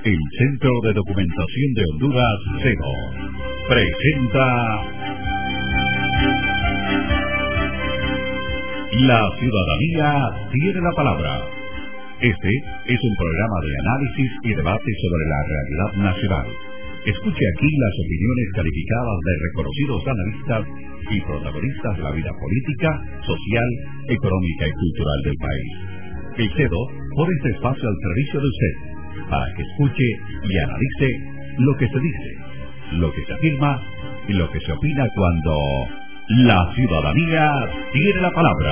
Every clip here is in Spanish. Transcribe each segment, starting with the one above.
El Centro de Documentación de Honduras, CEDO, presenta La Ciudadanía tiene la palabra. Este es un programa de análisis y debate sobre la realidad nacional. Escuche aquí las opiniones calificadas de reconocidos analistas y protagonistas de la vida política, social, económica y cultural del país. El CEDO pone este espacio al servicio de usted, para que escuche y analice lo que se dice, lo que se afirma y lo que se opina cuando la ciudadanía tiene la palabra.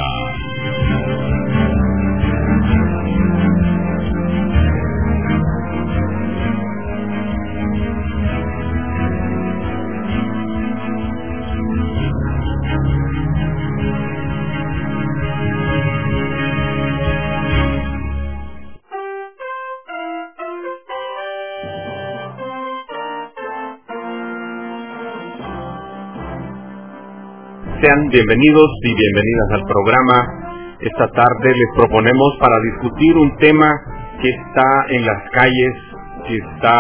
Sean bienvenidos y bienvenidas al programa. Esta tarde les proponemos para discutir un tema que está en las calles, que está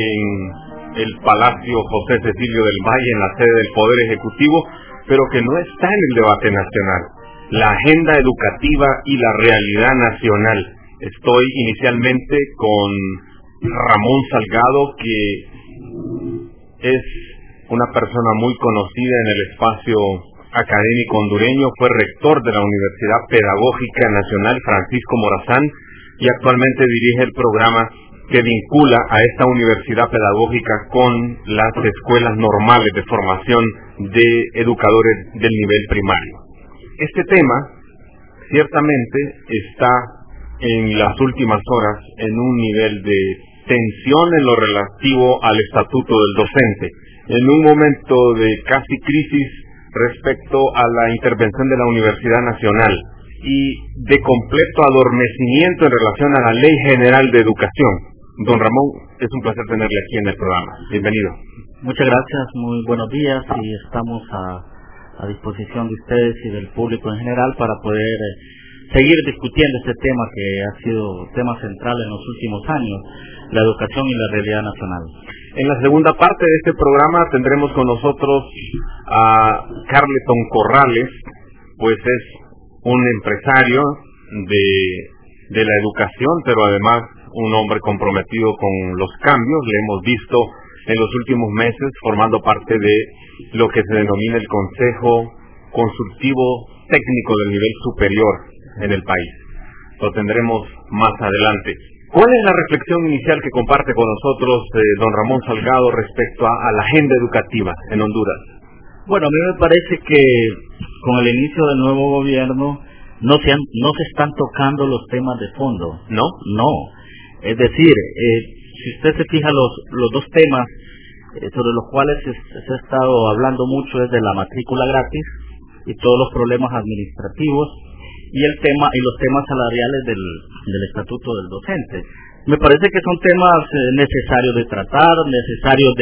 en el Palacio José Cecilio del Valle, en la sede del Poder Ejecutivo, pero que no está en el debate nacional: la agenda educativa y la realidad nacional. Estoy inicialmente con Ramón Salgado, que es una persona muy conocida en el espacio académico hondureño. Fue rector de la Universidad Pedagógica Nacional Francisco Morazán y actualmente dirige el programa que vincula a esta universidad pedagógica con las escuelas normales de formación de educadores del nivel primario. Este tema ciertamente está en las últimas horas en un nivel de tensión en lo relativo al estatuto del docente, en un momento de casi crisis respecto a la intervención de la Universidad Nacional y de completo adormecimiento en relación a la Ley General de Educación. Don Ramón, es un placer tenerle aquí en el programa. Bienvenido. Muchas gracias, muy buenos días, y estamos a disposición de ustedes y del público en general para poder seguir discutiendo este tema que ha sido tema central en los últimos años, la educación y la realidad nacional. En la segunda parte de este programa tendremos con nosotros a Carleton Corrales, pues es un empresario de la educación, pero además un hombre comprometido con los cambios. Le hemos visto en los últimos meses formando parte de lo que se denomina el Consejo Consultivo Técnico del Nivel Superior en el país. Lo tendremos más adelante. ¿Cuál es la reflexión inicial que comparte con nosotros don Ramón Salgado respecto a la agenda educativa en Honduras? Bueno, a mí me parece que con el inicio del nuevo gobierno no se están tocando los temas de fondo. ¿No? No. Es decir, si usted se fija, los dos temas sobre los cuales se ha estado hablando mucho es de la matrícula gratis y todos los problemas administrativos, y los temas salariales del estatuto del docente. Me parece que son temas necesarios de tratar, necesarios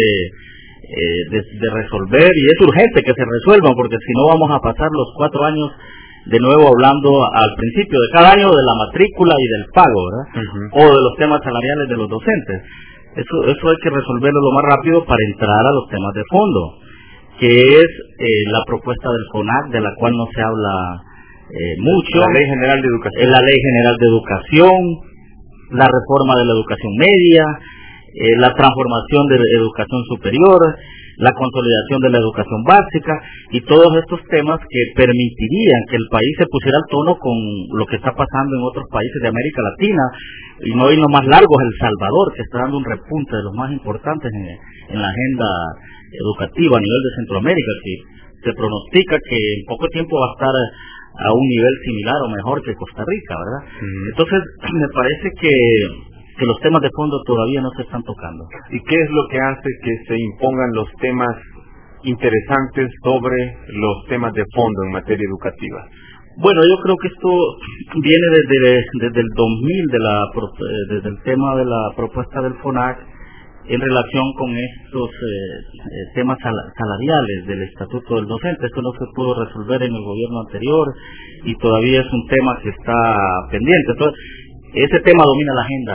de resolver, y es urgente que se resuelvan, porque si no vamos a pasar los 4 años de nuevo hablando al principio de cada año de la matrícula y del pago, ¿verdad? O de los temas salariales de los docentes. Eso hay que resolverlo lo más rápido para entrar a los temas de fondo, que es la propuesta del FONAC, de la cual no se habla mucho. La Ley General de Educación. La Ley General de Educación, la reforma de la educación media, la transformación de la educación superior, la consolidación de la educación básica, y todos estos temas que permitirían que el país se pusiera al tono con lo que está pasando en otros países de América Latina, y no irnos más largos, El Salvador, que está dando un repunte de los más importantes en la agenda educativa a nivel de Centroamérica, que se pronostica que en poco tiempo va a estar a un nivel similar o mejor que Costa Rica, ¿verdad? Entonces, me parece que los temas de fondo todavía no se están tocando. ¿Y qué es lo que hace que se impongan los temas interesantes sobre los temas de fondo en materia educativa? Bueno, yo creo que esto viene desde el 2000, desde el tema de la propuesta del FONAC en relación con estos temas salariales del estatuto del docente. Esto no se pudo resolver en el gobierno anterior y todavía es un tema que está pendiente. Entonces, ese tema domina la agenda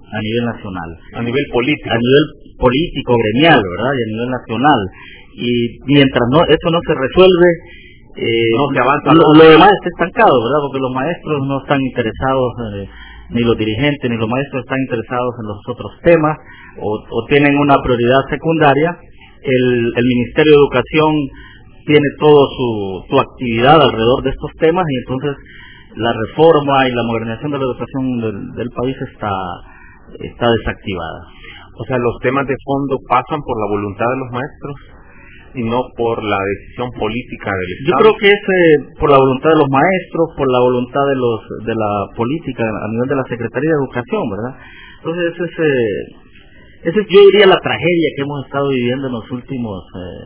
a nivel nacional. A nivel político. A nivel político, gremial, ¿verdad? Y a nivel nacional. Y mientras eso no se resuelve, no se avanza. Lo demás está estancado, ¿verdad? Porque los maestros no están interesados, ni los dirigentes, ni los maestros están interesados en los otros temas, o tienen una prioridad secundaria. El Ministerio de Educación tiene toda su actividad alrededor de estos temas, y entonces la reforma y la modernización de la educación del país está desactivada. O sea, los temas de fondo pasan por la voluntad de los maestros y no por la decisión política del Estado. Yo creo que es por la voluntad de los maestros, por la voluntad de la política a nivel de la Secretaría de Educación, ¿verdad? Entonces ese es, yo diría, la tragedia que hemos estado viviendo en los últimos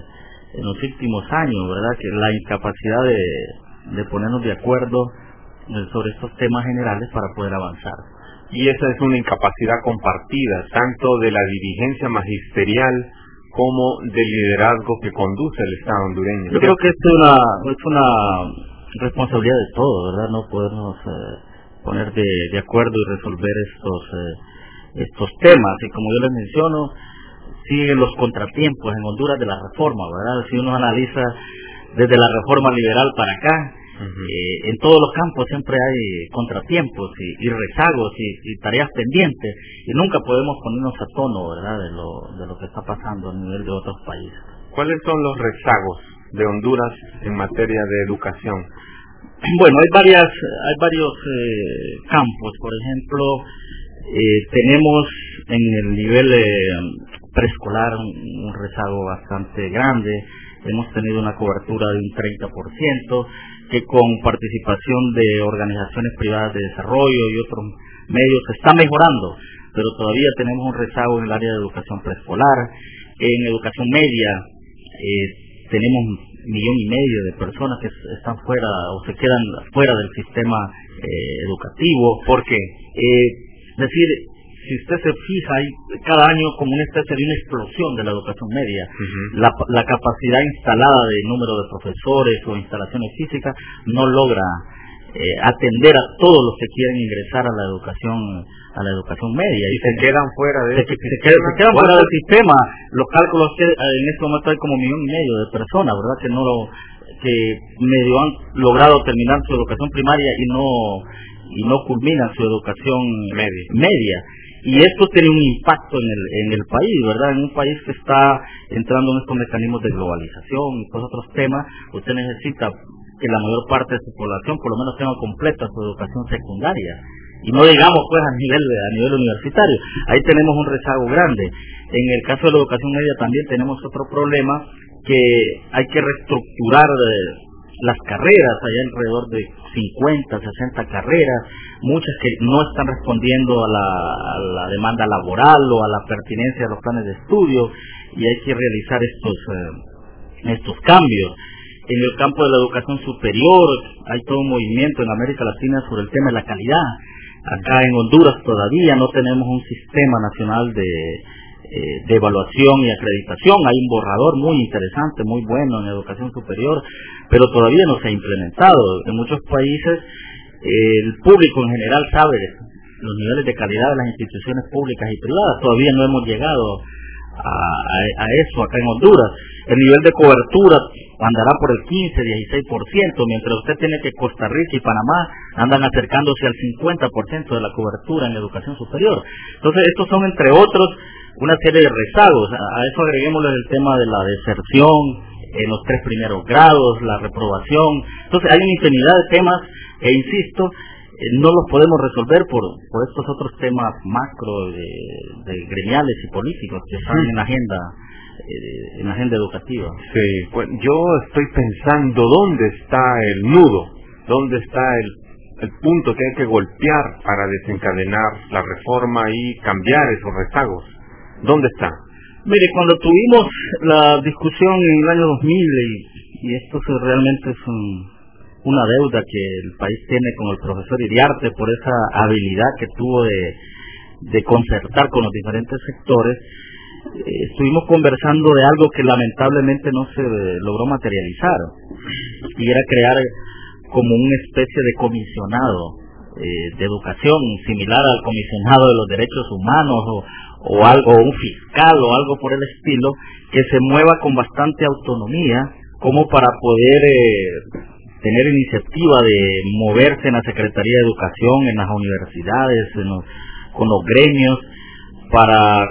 años, ¿verdad? Que la incapacidad de ponernos de acuerdo sobre estos temas generales para poder avanzar. Y esa es una incapacidad compartida, tanto de la dirigencia magisterial como del liderazgo que conduce el Estado hondureño. Yo creo que es una responsabilidad de todos, ¿verdad? No podernos poner de acuerdo y resolver estos temas. Y como yo les menciono, siguen los contratiempos en Honduras de la reforma, ¿verdad? Si uno analiza desde la reforma liberal para acá, en todos los campos siempre hay contratiempos y rezagos y tareas pendientes, y nunca podemos ponernos a tono, ¿verdad?, de lo que está pasando a nivel de otros países. ¿Cuáles son los rezagos de Honduras en materia de educación? Bueno, hay varios campos. Por ejemplo, tenemos en el nivel preescolar un rezago bastante grande. Hemos tenido una cobertura de un 30%, que con participación de organizaciones privadas de desarrollo y otros medios se está mejorando, pero todavía tenemos un rezago en el área de educación preescolar. En educación media tenemos 1,5 millones de personas que están fuera o se quedan fuera del sistema educativo. ¿Por qué? Es decir, si usted se fija, hay cada año como una especie de una explosión de la educación media. La capacidad instalada de número de profesores o instalaciones físicas no logra atender a todos los que quieren ingresar a la educación media. Y se quedan fuera se quedan fuera del sistema. Los cálculos que en este momento hay como 1,5 millones de personas, ¿verdad?, que medio han logrado terminar su educación primaria y no culminan su educación media. Y esto tiene un impacto en el país, ¿verdad? En un país que está entrando en estos mecanismos de globalización y todos otros temas, usted necesita que la mayor parte de su población por lo menos tenga completa su educación secundaria. Y no digamos pues a nivel universitario. Ahí tenemos un rezago grande. En el caso de la educación media también tenemos otro problema, que hay que reestructurar las carreras. Hay alrededor de 50, 60 carreras, muchas que no están respondiendo a la demanda laboral o a la pertinencia de los planes de estudio, y hay que realizar estos cambios. En el campo de la educación superior hay todo un movimiento en América Latina sobre el tema de la calidad. Acá en Honduras todavía no tenemos un sistema nacional de evaluación y acreditación. Hay un borrador muy interesante, muy bueno en educación superior, pero todavía no se ha implementado. En muchos países el público en general sabe los niveles de calidad de las instituciones públicas y privadas. Todavía no hemos llegado a eso acá en Honduras. El nivel de cobertura andará por el 15-16%, mientras usted tiene que Costa Rica y Panamá andan acercándose al 50% de la cobertura en educación superior. Entonces estos son, entre otros, una serie de rezagos. A eso agreguémosle el tema de la deserción en los 3 primeros grados, la reprobación. Entonces hay una infinidad de temas que, insisto, no los podemos resolver por estos otros temas macro de gremiales y políticos que están en la agenda educativa. Sí, pues yo estoy pensando dónde está el nudo, dónde está el punto que hay que golpear para desencadenar la reforma y cambiar esos rezagos. ¿Dónde está? Mire, cuando tuvimos la discusión en el año 2000, y esto realmente es una deuda que el país tiene con el profesor Iriarte por esa habilidad que tuvo de concertar con los diferentes sectores, estuvimos conversando de algo que lamentablemente no se logró materializar, y era crear como una especie de comisionado de educación, similar al comisionado de los derechos humanos o algo, un fiscal o algo por el estilo, que se mueva con bastante autonomía como para poder tener iniciativa de moverse en la Secretaría de Educación, en las universidades, con los gremios, para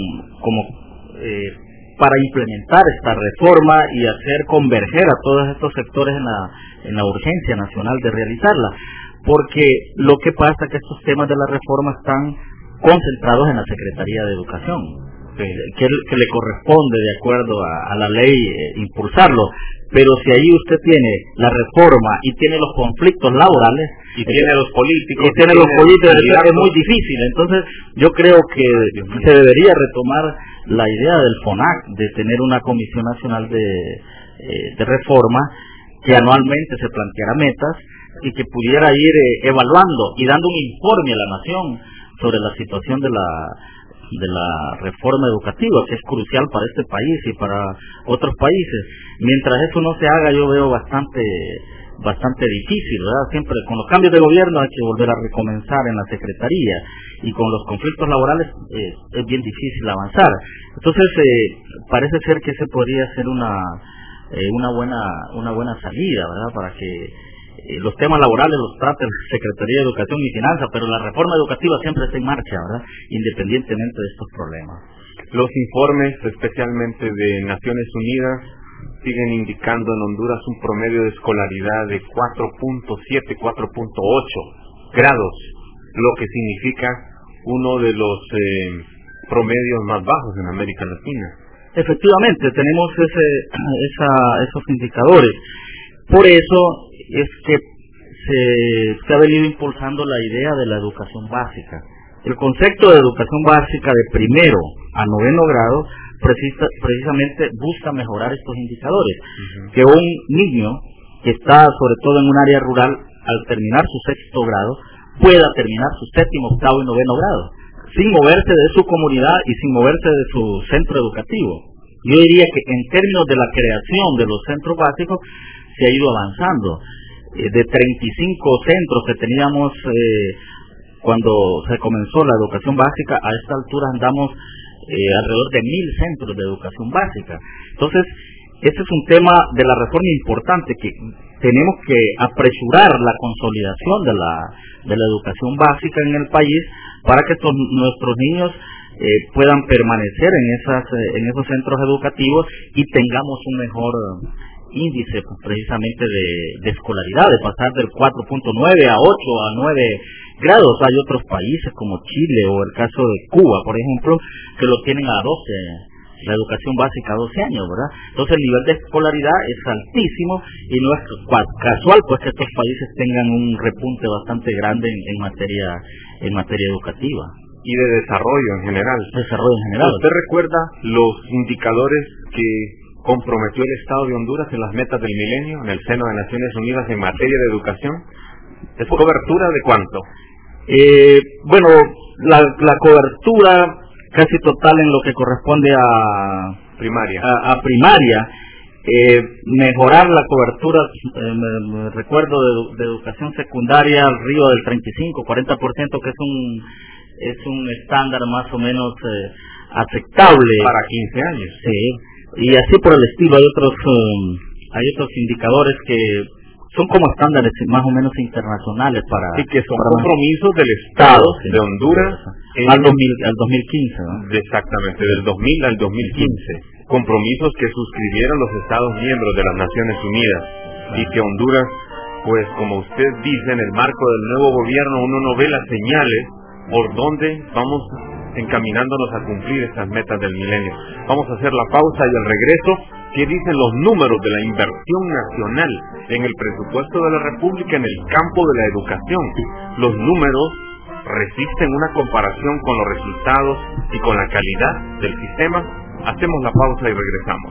implementar esta reforma y hacer converger a todos estos sectores en la urgencia nacional de realizarla. Porque lo que pasa es que estos temas de la reforma están concentrados en la Secretaría de Educación, que le corresponde de acuerdo a la ley impulsarlo. Pero si ahí usted tiene la reforma y tiene los conflictos laborales y tiene los políticos, es muy difícil. Entonces yo creo que se debería retomar la idea del FONAC de tener una Comisión Nacional de Reforma que anualmente se planteara metas y que pudiera ir evaluando y dando un informe a la nación sobre la situación de la reforma educativa, que es crucial para este país y para otros países. Mientras eso no se haga, yo veo bastante difícil, ¿verdad? Siempre con los cambios de gobierno hay que volver a recomenzar en la Secretaría, y con los conflictos laborales es bien difícil avanzar. Entonces parece ser que ese podría ser una buena salida, ¿verdad? Para que los temas laborales los trate la Secretaría de Educación y Finanzas, pero la reforma educativa siempre está en marcha, ¿verdad? Independientemente de estos problemas. Los informes, especialmente de Naciones Unidas, siguen indicando en Honduras un promedio de escolaridad de 4.7, 4.8 grados, lo que significa uno de los promedios más bajos en América Latina. Efectivamente, tenemos esos indicadores. Por eso es que se ha venido impulsando la idea de la educación básica. El concepto de educación básica de primero a noveno grado precisamente busca mejorar estos indicadores. Que un niño que está sobre todo en un área rural, al terminar su sexto grado, pueda terminar su séptimo, octavo y noveno grado, sin moverse de su comunidad y sin moverse de su centro educativo. Yo diría que en términos de la creación de los centros básicos se ha ido avanzando. De 35 centros que teníamos cuando se comenzó la educación básica, a esta altura andamos alrededor de 1,000 centros de educación básica. Entonces, este es un tema de la reforma importante, que tenemos que apresurar la consolidación de la educación básica en el país para que nuestros niños puedan permanecer en esos centros educativos y tengamos un mejor índice precisamente de escolaridad, de pasar del 4.9 a 8 a 9 grados. Hay otros países como Chile o el caso de Cuba, por ejemplo, que lo tienen a 12, la educación básica a 12 años, ¿verdad? Entonces el nivel de escolaridad es altísimo y no es casual pues que estos países tengan un repunte bastante grande en materia educativa. Y de desarrollo en general. ¿Usted recuerda los indicadores que comprometió el Estado de Honduras en las metas del milenio en el seno de Naciones Unidas en materia de educación? ¿Es cobertura de cuánto? Bueno, la cobertura casi total en lo que corresponde a primaria. Mejorar la cobertura, me recuerdo de educación secundaria arriba del 35-40%, que es un estándar más o menos aceptable para 15 años. Sí, y así por el estilo. Hay otros indicadores que son como estándares más o menos internacionales y que son compromisos del Estado de Honduras al 2015, ¿no? Exactamente, del 2000 al 2015. Compromisos que suscribieron los Estados miembros de las Naciones Unidas, y que Honduras, pues como usted dice, en el marco del nuevo gobierno uno no ve las señales por donde vamos encaminándonos a cumplir estas metas del milenio. Vamos a hacer la pausa y al regreso, ¿qué dicen los números de la inversión nacional en el presupuesto de la República en el campo de la educación? Los números resisten una comparación con los resultados y con la calidad del sistema. Hacemos la pausa y regresamos.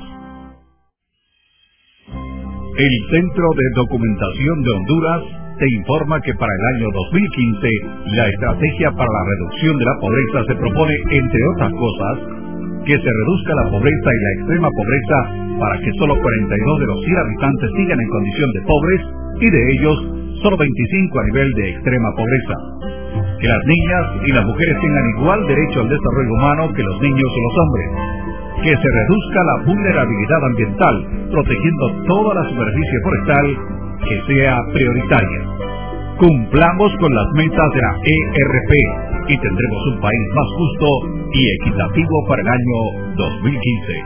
El Centro de Documentación de Honduras te informa que para el año 2015 la estrategia para la reducción de la pobreza se propone, entre otras cosas, que se reduzca la pobreza y la extrema pobreza para que solo 42 de los 100 habitantes sigan en condición de pobres, y de ellos solo 25 a nivel de extrema pobreza. Que las niñas y las mujeres tengan igual derecho al desarrollo humano que los niños y los hombres. Que se reduzca la vulnerabilidad ambiental, protegiendo toda la superficie forestal que sea prioritaria. Cumplamos con las metas de la ERP y tendremos un país más justo y equitativo para el año 2015.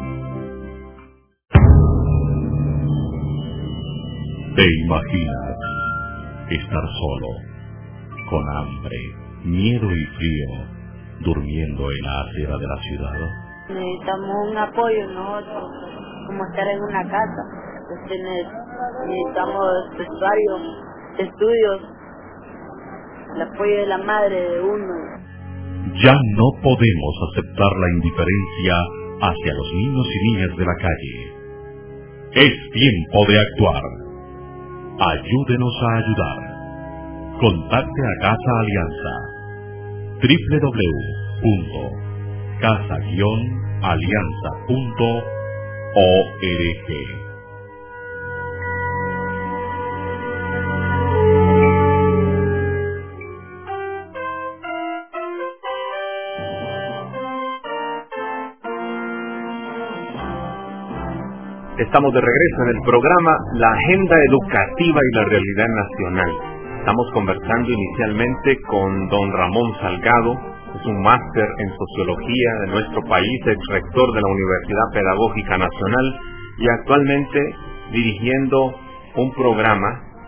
¿Te imaginas estar solo, con hambre, miedo y frío, durmiendo en la acera de la ciudad? Necesitamos un apoyo nosotros, como estar en una casa. Necesitamos vestuario, estudios, el apoyo de la madre de uno. Ya no podemos aceptar la indiferencia hacia los niños y niñas de la calle. Es tiempo de actuar. Ayúdenos a ayudar. Contacte a Casa Alianza. www.casa-alianza.org. Estamos de regreso en el programa La Agenda Educativa y la Realidad Nacional. Estamos conversando inicialmente con don Ramón Salgado, es un máster en Sociología de nuestro país, ex rector de la Universidad Pedagógica Nacional y actualmente dirigiendo un programa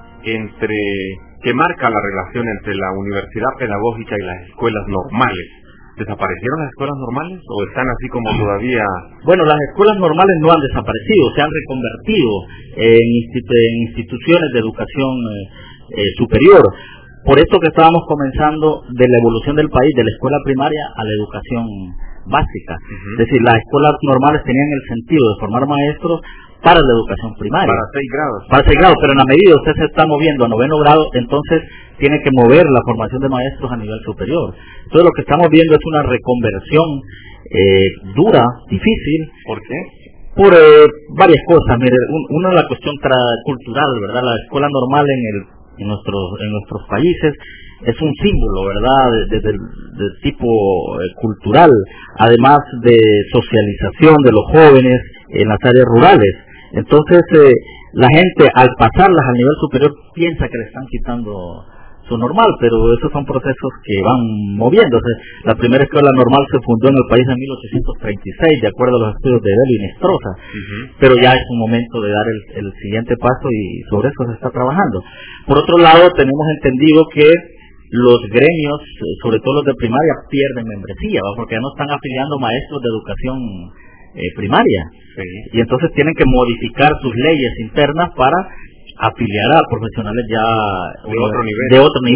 que marca la relación entre la Universidad Pedagógica y las escuelas normales. ¿Desaparecieron las escuelas normales o están así como todavía? Bueno, las escuelas normales no han desaparecido, se han reconvertido en instituciones de educación superior. Por esto que estábamos comenzando de la evolución del país, de la escuela primaria a la educación básica. Es decir, las escuelas normales tenían el sentido de formar maestros para la educación primaria. Para 6 grados. Para 6 grados, pero en la medida usted se está moviendo a 9º grado, entonces tiene que mover la formación de maestros a nivel superior. Entonces lo que estamos viendo es una reconversión dura, difícil. ¿Por qué? Por varias cosas. Mire, una es la cuestión cultural, ¿verdad? La escuela normal en nuestros países es un símbolo, ¿verdad? De tipo cultural, además de socialización de los jóvenes en las áreas rurales. Entonces, la gente al pasarlas al nivel superior piensa que le están quitando su normal, pero esos son procesos que van moviéndose. La primera escuela normal se fundó en el país en 1836, de acuerdo a los estudios de Belo y Nestroza, pero ya es un momento de dar el siguiente paso y sobre eso se está trabajando. Por otro lado, tenemos entendido que los gremios, sobre todo los de primaria, pierden membresía, ¿va? Porque ya no están afiliando maestros de educación primaria, y entonces tienen que modificar sus leyes internas para afiliar a profesionales ya de otro nivel,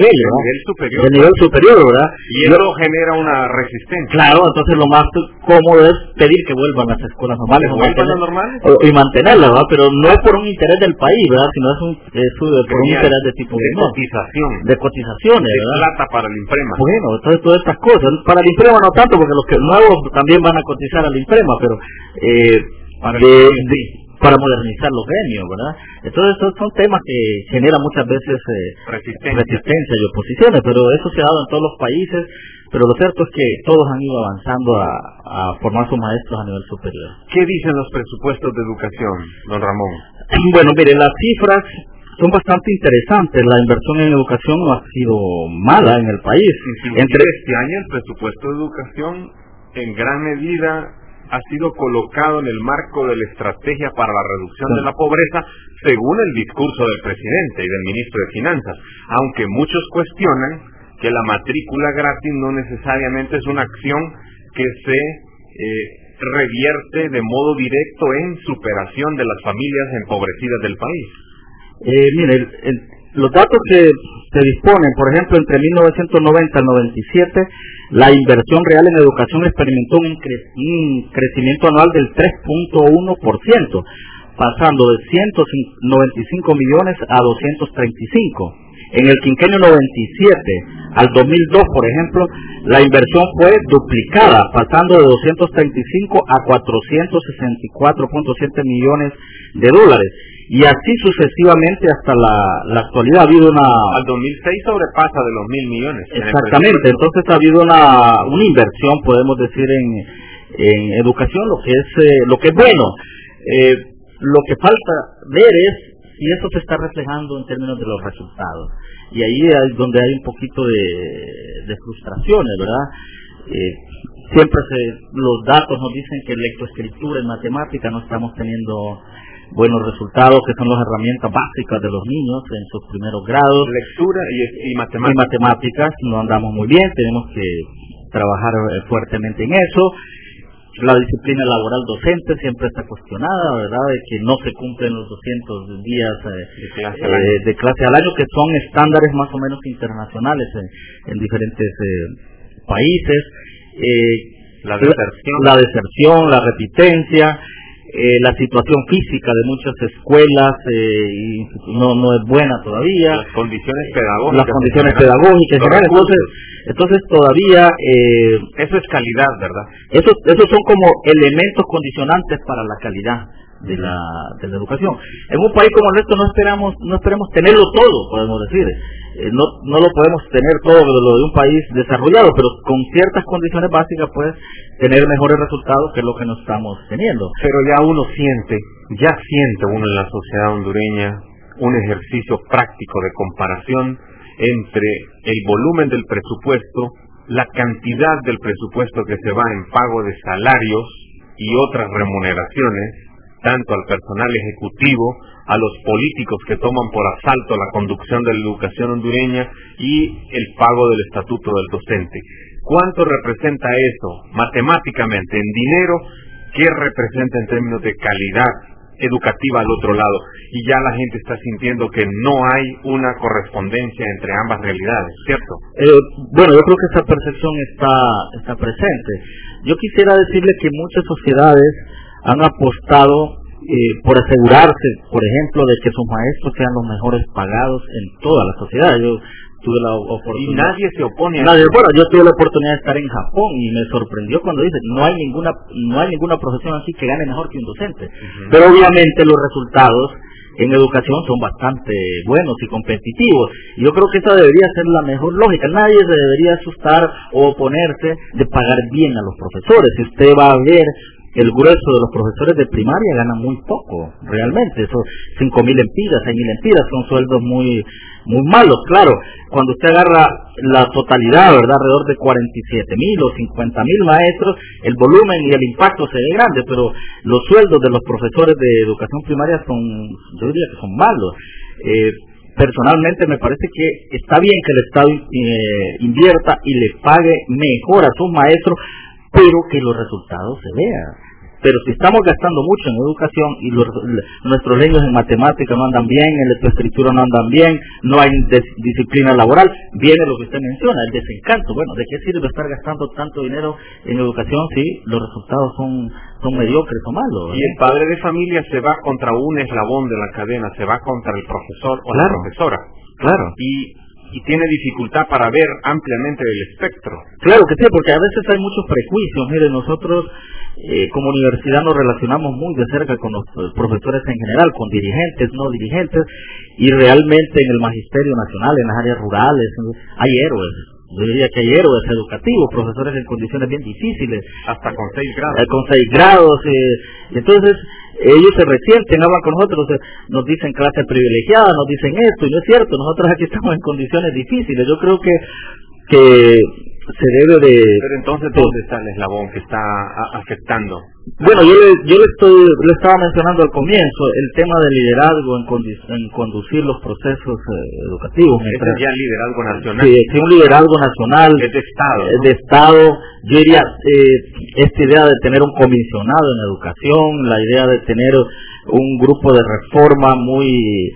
de nivel superior, ¿verdad? Y eso genera una resistencia. Claro, entonces lo más cómodo es pedir que vuelvan las escuelas normales y mantenerlas, ¿verdad? Pero no es por un interés del país, ¿verdad? Sino es por un interés de tipo de cotización, de cotizaciones, de ¿verdad? plata para el IMPREMA. Bueno, entonces todas estas cosas para el IMPREMA no tanto, porque los que nuevos también van a cotizar al IMPREMA, pero para modernizar los gremios, ¿verdad? Entonces estos son temas que generan muchas veces resistencia y oposiciones, pero eso se ha dado en todos los países, pero lo cierto es que todos han ido avanzando a formar sus maestros a nivel superior. ¿Qué dicen los presupuestos de educación, don Ramón? Bueno, mire, las cifras son bastante interesantes. La inversión en educación no ha sido mala en el país. Este año el presupuesto de educación en gran medida ha sido colocado en el marco de la estrategia para la reducción de la pobreza, según el discurso del presidente y del ministro de Finanzas, aunque muchos cuestionan que la matrícula gratis no necesariamente es una acción que se revierte de modo directo en superación de las familias empobrecidas del país. Mire, los datos que se disponen, por ejemplo, entre 1990 al 97, la inversión real en educación experimentó un crecimiento anual del 3.1%, pasando de 195 millones a 235. En el quinquenio 97 al 2002, por ejemplo, la inversión fue duplicada, pasando de 235 a 464.7 millones de dólares. y así sucesivamente hasta la actualidad. Ha habido al 2006 sobrepasa de los 1.000 millones. Exactamente, entonces ha habido una inversión, podemos decir, en educación, lo que es bueno. Lo que falta ver es si eso se está reflejando en términos de los resultados, y ahí es donde hay un poquito de frustraciones, ¿verdad? Siempre los datos nos dicen que en lectoescritura, en matemática, no estamos teniendo buenos resultados, que son las herramientas básicas de los niños en sus primeros grados. Lectura y matemáticas. Y matemáticas no andamos muy bien, tenemos que trabajar fuertemente en eso. La disciplina laboral docente siempre está cuestionada, ¿verdad? De que no se cumplen los 200 días de clase al año, que son estándares más o menos internacionales en diferentes países. La deserción, la repitencia, la situación física de muchas escuelas no es buena todavía. Las condiciones pedagógicas. Entonces todavía eso es calidad, ¿verdad? Esos son como elementos condicionantes para la calidad de la educación. En un país como nuestro no esperemos tenerlo todo, podemos decir. No lo podemos tener todo lo de un país desarrollado, pero con ciertas condiciones básicas puedes tener mejores resultados que lo que no estamos teniendo. Pero ya siente uno en la sociedad hondureña un ejercicio práctico de comparación entre el volumen del presupuesto, la cantidad del presupuesto que se va en pago de salarios y otras remuneraciones, tanto al personal ejecutivo, a los políticos que toman por asalto la conducción de la educación hondureña y el pago del estatuto del docente. ¿Cuánto representa eso matemáticamente en dinero? ¿Qué representa en términos de calidad educativa al otro lado? Y ya la gente está sintiendo que no hay una correspondencia entre ambas realidades, ¿cierto? Bueno, yo creo que esa percepción está presente. Yo quisiera decirle que muchas sociedades han apostado por asegurarse, por ejemplo, de que sus maestros sean los mejores pagados en toda la sociedad. Yo tuve la oportunidad. Y nadie se opone a eso. Bueno, yo tuve la oportunidad de estar en Japón y me sorprendió cuando dice no hay ninguna profesión así que gane mejor que un docente. Pero obviamente los resultados en educación son bastante buenos y competitivos. Y yo creo que esa debería ser la mejor lógica. Nadie se debería asustar o oponerse de pagar bien a los profesores. Si usted va a ver, el grueso de los profesores de primaria ganan muy poco, realmente. Eso, 5.000 lempiras, 6.000 lempiras, son sueldos muy malos, claro. Cuando usted agarra la totalidad, ¿verdad?, alrededor de 47.000 o 50.000 maestros, el volumen y el impacto se ve grande, pero los sueldos de los profesores de educación primaria yo diría que son malos. Personalmente me parece que está bien que el Estado invierta y le pague mejor a sus maestros, pero que los resultados se vean. Pero si estamos gastando mucho en educación y nuestros niños en matemática no andan bien, en lectoescritura no andan bien, no hay disciplina laboral, viene lo que usted menciona, el desencanto. Bueno, ¿de qué sirve estar gastando tanto dinero en educación si los resultados son mediocres o malos? Y el padre de familia se va contra un eslabón de la cadena, se va contra el profesor o la profesora. Claro. Y tiene dificultad para ver ampliamente el espectro. Claro que sí, porque a veces hay muchos prejuicios. Mire, nosotros como universidad nos relacionamos muy de cerca con los profesores en general, con dirigentes, no dirigentes, y realmente en el magisterio nacional, en las áreas rurales, hay héroes. Yo diría que hay héroes educativos, profesores en condiciones bien difíciles. Hasta con 6 grados. Con 6 grados. Entonces, ellos se resienten, hablan con nosotros, nos dicen clase privilegiada, nos dicen esto, y no es cierto, nosotros aquí estamos en condiciones difíciles. Yo creo que se debe de... Pero entonces, ¿dónde está el eslabón que está afectando? Bueno, yo le estaba mencionando al comienzo el tema del liderazgo en conducir los procesos educativos. Ese es ya el liderazgo nacional. Sí, es un liderazgo nacional. Es de Estado. Es de Estado. Yo diría, esta idea de tener un comisionado en educación, la idea de tener un grupo de reforma muy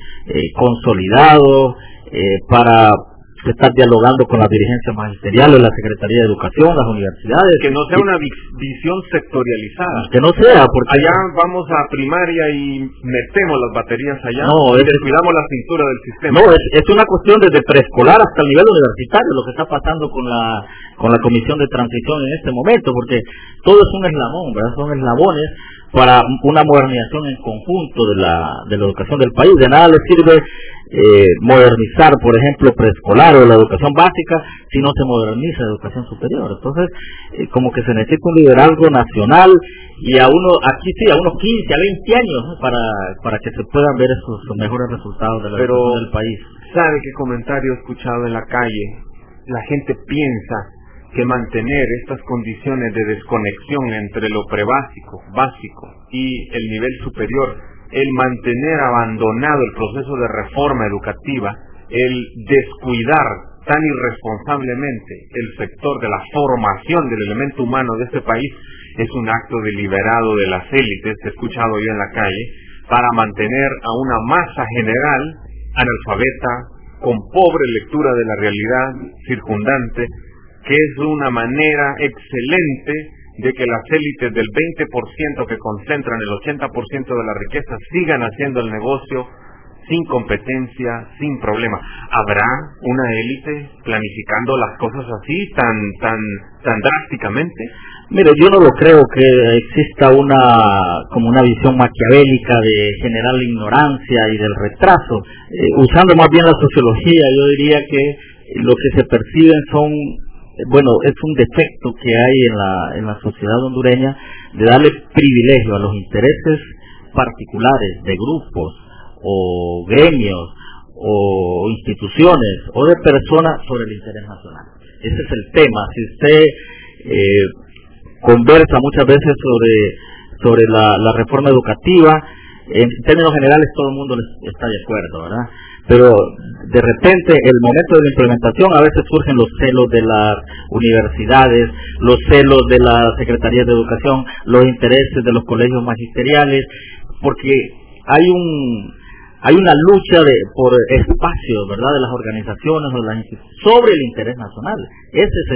consolidado para estar dialogando con las dirigencias magisteriales, la Secretaría de Educación, las universidades. Que no sea una visión sectorializada. Que no sea, porque... Allá vamos a primaria y metemos las baterías allá, no, y descuidamos la cintura del sistema. No, es una cuestión desde preescolar hasta el nivel universitario, lo que está pasando con la Comisión de Transición en este momento, porque todo es un eslabón, ¿verdad? Son eslabones para una modernización en conjunto de la educación del país. De nada le sirve modernizar, por ejemplo, preescolar o la educación básica si no se moderniza la educación superior. Entonces, como que se necesita un liderazgo nacional y a unos 15, a 20 años, ¿no? para que se puedan ver esos mejores resultados de la educación del país. ¿Sabe qué comentario he escuchado en la calle? La gente piensa que mantener estas condiciones de desconexión entre lo prebásico, básico y el nivel superior, el mantener abandonado el proceso de reforma educativa, el descuidar tan irresponsablemente el sector de la formación del elemento humano de este país, es un acto deliberado de las élites, he escuchado yo en la calle, para mantener a una masa general analfabeta, con pobre lectura de la realidad circundante, que es una manera excelente de que las élites del 20% que concentran el 80% de la riqueza sigan haciendo el negocio sin competencia, sin problema. ¿Habrá una élite planificando las cosas así tan drásticamente? Mire, yo no lo creo que exista como una visión maquiavélica de generar la ignorancia y del retraso. Usando más bien la sociología, yo diría que lo que se perciben es un defecto que hay en la sociedad hondureña de darle privilegio a los intereses particulares de grupos o gremios o instituciones o de personas sobre el interés nacional. Ese es el tema. Si usted conversa muchas veces sobre la reforma educativa, en términos generales todo el mundo está de acuerdo, ¿verdad? Pero de repente, el momento de la implementación, a veces surgen los celos de las universidades, los celos de las secretarías de educación, los intereses de los colegios magisteriales, porque hay una lucha por espacios, ¿verdad?, de las organizaciones o de las instituciones sobre el interés nacional. Ese es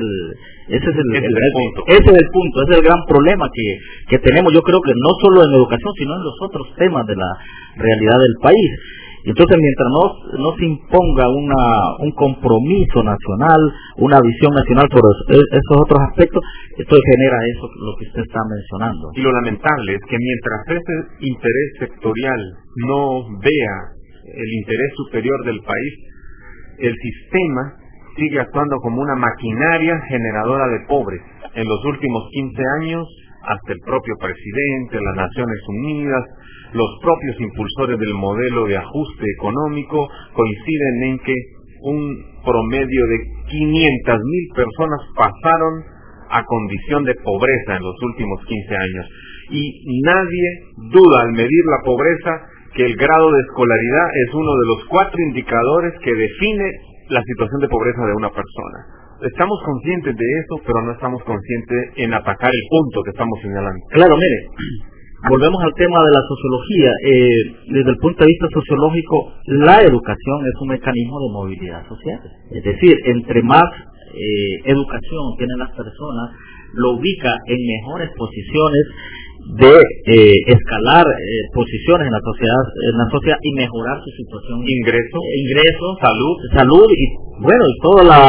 el punto, ese es el gran problema que tenemos. Yo creo que no solo en educación, sino en los otros temas de la realidad del país. Entonces, mientras no se imponga un compromiso nacional, una visión nacional sobre esos otros aspectos, esto genera eso, lo que usted está mencionando. Y lo lamentable es que mientras ese interés sectorial no vea el interés superior del país, el sistema sigue actuando como una maquinaria generadora de pobres. En los últimos 15 años, hasta el propio presidente, las Naciones Unidas, los propios impulsores del modelo de ajuste económico coinciden en que un promedio de 500,000 personas pasaron a condición de pobreza en los últimos 15 años. Y nadie duda al medir la pobreza que el grado de escolaridad es uno de los 4 indicadores que define la situación de pobreza de una persona. Estamos conscientes de eso, pero no estamos conscientes en atacar el punto que estamos señalando. Claro, mire, volvemos al tema de la sociología. Desde el punto de vista sociológico, la educación es un mecanismo de movilidad social. Es decir, entre más educación tienen las personas, lo ubica en mejores posiciones de escalar posiciones en la sociedad y mejorar su situación, ingresos, salud y bueno, y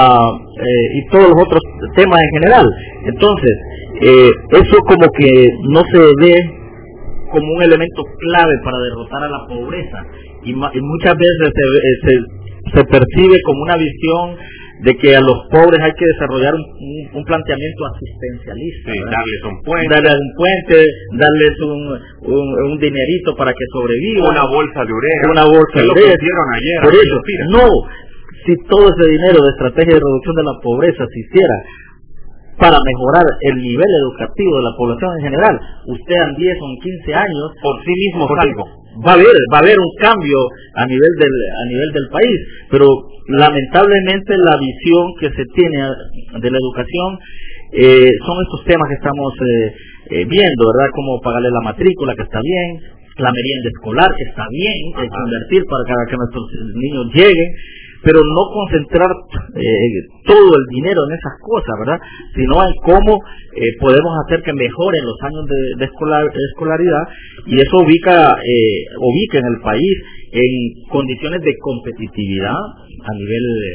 todos los otros temas en general. Entonces, eso como que no se ve como un elemento clave para derrotar a la pobreza y muchas veces se percibe como una visión de que a los pobres hay que desarrollar un planteamiento asistencialista, darles un puente, darles un dinerito para que sobrevivan, una bolsa de urea, lo que hicieron ayer. Por eso, no, si todo ese dinero de estrategia de reducción de la pobreza se hiciera para mejorar el nivel educativo de la población en general, usted en 10 o en 15 años por sí mismo va a haber un cambio a nivel del país, pero lamentablemente la visión que se tiene de la educación son estos temas que estamos viendo, ¿verdad? Como pagarle la matrícula, que está bien, la merienda escolar, que está bien, hay que invertir para que nuestros niños lleguen, pero no concentrar todo el dinero en esas cosas, ¿verdad? Sino en cómo podemos hacer que mejoren los años de escolaridad, y eso ubica en el país en condiciones de competitividad a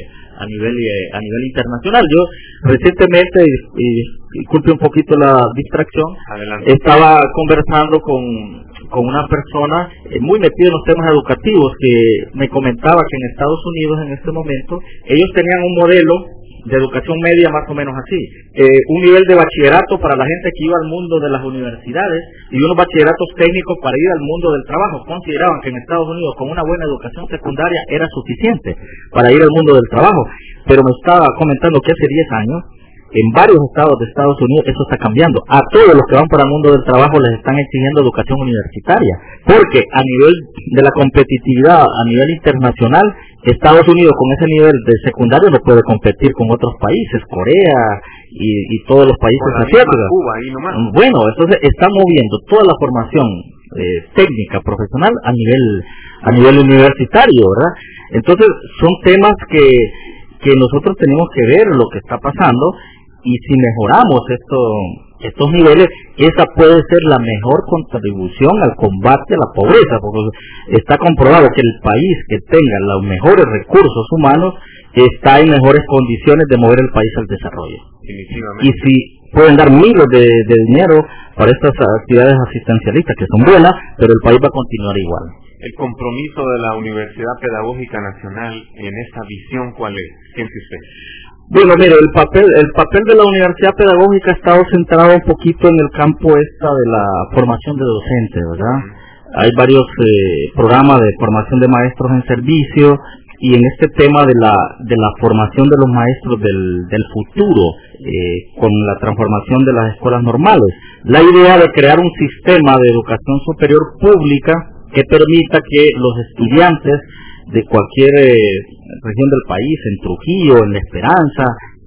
a nivel internacional. Yo recientemente, y disculpe un poquito la distracción, adelante, estaba conversando con una persona muy metida en los temas educativos, que me comentaba que en Estados Unidos en este momento ellos tenían un modelo de educación media más o menos así, un nivel de bachillerato para la gente que iba al mundo de las universidades y unos bachilleratos técnicos para ir al mundo del trabajo. Consideraban que en Estados Unidos con una buena educación secundaria era suficiente para ir al mundo del trabajo, pero me estaba comentando que hace 10 años en varios estados de Estados Unidos eso está cambiando. A todos los que van para el mundo del trabajo les están exigiendo educación universitaria, porque a nivel de la competitividad, a nivel internacional, Estados Unidos con ese nivel de secundario no puede competir con otros países, Corea y todos los países asiáticos. Cuba, ahí nomás. Bueno, entonces está moviendo toda la formación técnica, profesional a nivel universitario, ¿verdad? Entonces son temas que nosotros tenemos que ver lo que está pasando, y si mejoramos estos niveles, esa puede ser la mejor contribución al combate a la pobreza, porque está comprobado que el país que tenga los mejores recursos humanos está en mejores condiciones de mover el país al desarrollo. Definitivamente. Y si pueden dar miles de dinero para estas actividades asistencialistas que son buenas, pero el país va a continuar igual. El compromiso de la Universidad Pedagógica Nacional en esta visión, ¿cuál es? Siente usted. Bueno, mire, el papel de la Universidad Pedagógica ha estado centrado un poquito en el campo de la formación de docentes, ¿verdad? Hay varios programas de formación de maestros en servicio, y en este tema de la formación de los maestros del futuro, con la transformación de las escuelas normales. La idea de crear un sistema de educación superior pública que permita que los estudiantes de cualquier región del país, en Trujillo, en La Esperanza,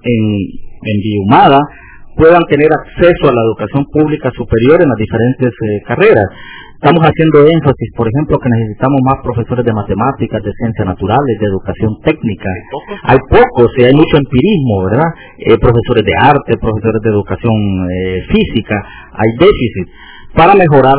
en Villahumada, puedan tener acceso a la educación pública superior en las diferentes carreras. Estamos haciendo énfasis, por ejemplo, que necesitamos más profesores de matemáticas, de ciencias naturales, de educación técnica. Hay pocos, y hay mucho empirismo, ¿verdad? Profesores de arte, profesores de educación física, hay déficit para mejorar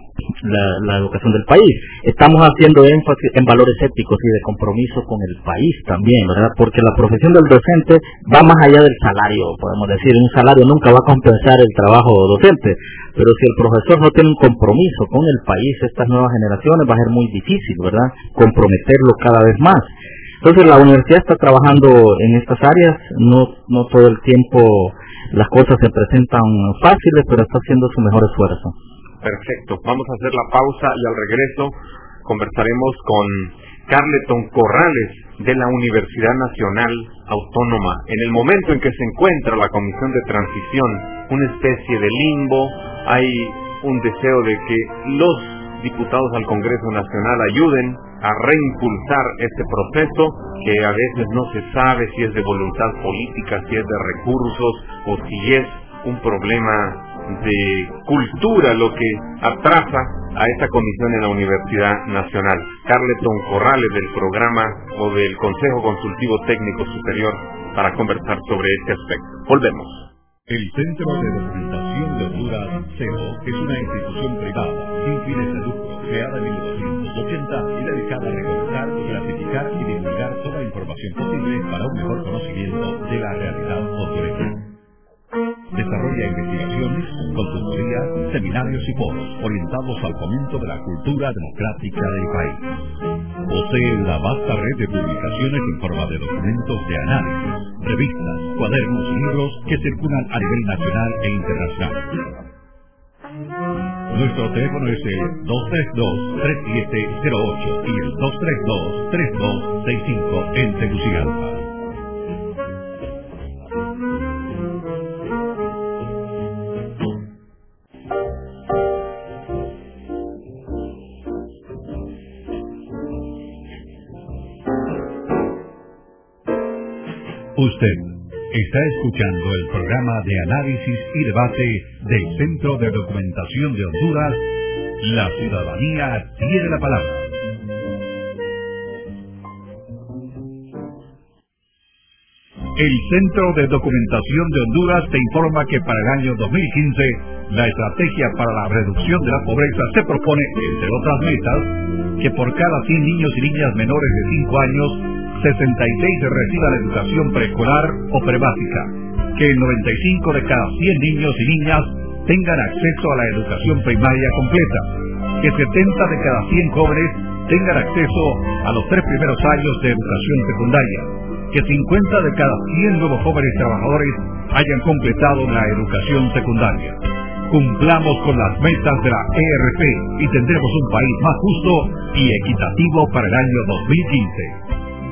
la educación del país. Estamos haciendo énfasis en valores éticos y de compromiso con el país también, ¿verdad? Porque la profesión del docente va más allá del salario, podemos decir. Un salario nunca va a compensar el trabajo docente, pero si el profesor no tiene un compromiso con el país, estas nuevas generaciones, va a ser muy difícil, ¿verdad?, comprometerlo cada vez más. Entonces la universidad está trabajando en estas áreas, no todo el tiempo las cosas se presentan fáciles, pero está haciendo su mejor esfuerzo. Perfecto, vamos a hacer la pausa y al regreso conversaremos con Carleton Corrales de la Universidad Nacional Autónoma. En el momento en que se encuentra la Comisión de Transición, una especie de limbo, hay un deseo de que los diputados al Congreso Nacional ayuden a reimpulsar este proceso, que a veces no se sabe si es de voluntad política, si es de recursos o si es un problema de cultura lo que atrasa a esta comisión en la Universidad Nacional. Carleton Corrales del programa o del Consejo Consultivo Técnico Superior para conversar sobre este aspecto. Volvemos. El Centro de Documentación de Honduras, CEO, es una institución privada sin fines de lucro, creada en 1980 y dedicada a recolectar, clasificar y divulgar toda información posible para un mejor conocimiento de la realidad hondureña. Desarrolla investigaciones, consultoría, seminarios y foros orientados al fomento de la cultura democrática del país. Posee la vasta red de publicaciones en forma de documentos de análisis, revistas, cuadernos y libros que circulan a nivel nacional e internacional. Nuestro teléfono es el 232-3708 y el 232-3265 en Tegucigalpa. Usted está escuchando el programa de análisis y debate del Centro de Documentación de Honduras. La ciudadanía tiene la palabra. El Centro de Documentación de Honduras te informa que para el año 2015 la estrategia para la reducción de la pobreza se propone, entre otras metas, que por cada 100 niños y niñas menores de 5 años 66 reciban educación preescolar o prebásica, que el 95 de cada 100 niños y niñas tengan acceso a la educación primaria completa, que 70 de cada 100 jóvenes tengan acceso a los 3 primeros años de educación secundaria, que 50 de cada 100 nuevos jóvenes trabajadores hayan completado la educación secundaria. Cumplamos con las metas de la ERP y tendremos un país más justo y equitativo para el año 2015.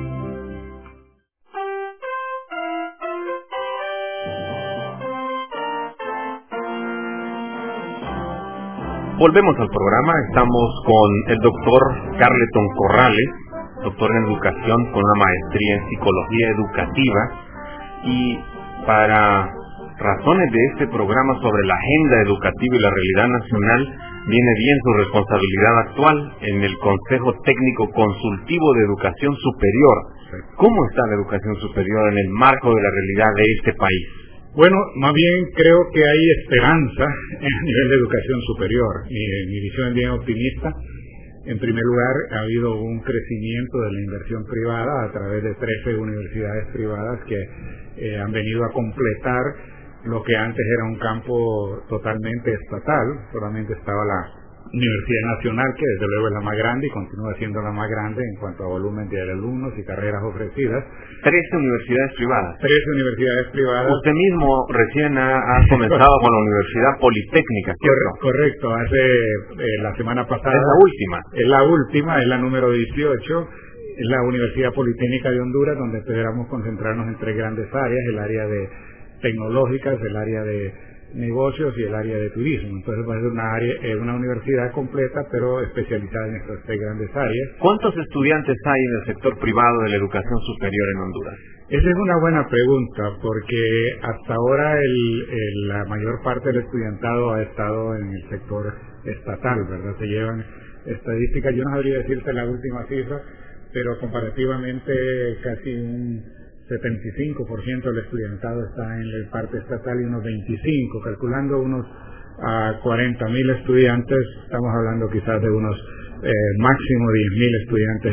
Volvemos al programa. Estamos con el doctor Carleton Corrales, doctor en educación con una maestría en psicología educativa, y para razones de este programa sobre la agenda educativa y la realidad nacional viene bien su responsabilidad actual en el Consejo Técnico Consultivo de Educación Superior. ¿Cómo está la educación superior en el marco de la realidad de este país? Bueno, más bien creo que hay esperanza a nivel de educación superior. Mi visión es bien optimista. En primer lugar, ha habido un crecimiento de la inversión privada a través de 13 universidades privadas que han venido a completar lo que antes era un campo totalmente estatal. Solamente estaba la Universidad Nacional, que desde luego es la más grande y continúa siendo la más grande en cuanto a volumen de alumnos y carreras ofrecidas. 13 universidades privadas. 13 universidades privadas. Usted mismo recién ha comenzado con la Universidad Politécnica, ¿cierto? Correcto, hace la semana pasada. Es la última. Es la última, es la número 18. Es la Universidad Politécnica de Honduras, donde esperamos concentrarnos en 3 grandes áreas: el área de tecnológicas, el área de negocios y el área de turismo. Entonces va a ser una universidad completa, pero especializada en estas 3 grandes áreas. ¿Cuántos estudiantes hay en el sector privado de la educación superior en Honduras? Esa es una buena pregunta, porque hasta ahora la mayor parte del estudiantado ha estado en el sector estatal, ¿verdad? Se llevan estadísticas, yo no sabría decirte la última cifra, pero comparativamente casi un 75% del estudiantado está en la parte estatal y unos 25%, calculando unos 40,000 estudiantes, estamos hablando quizás de unos máximo 10,000 estudiantes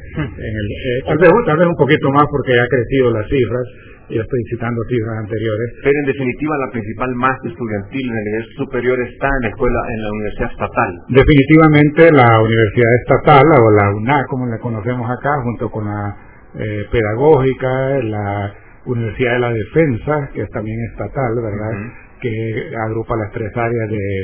tal vez un poquito más, porque ha crecido las cifras. Yo estoy citando cifras anteriores. Pero en definitiva la principal masa estudiantil en el nivel superior está en la universidad estatal. Definitivamente la universidad estatal, o la UNA como la conocemos acá, junto con la pedagógica, la Universidad de la Defensa, que es también estatal, ¿verdad? Que agrupa las 3 áreas de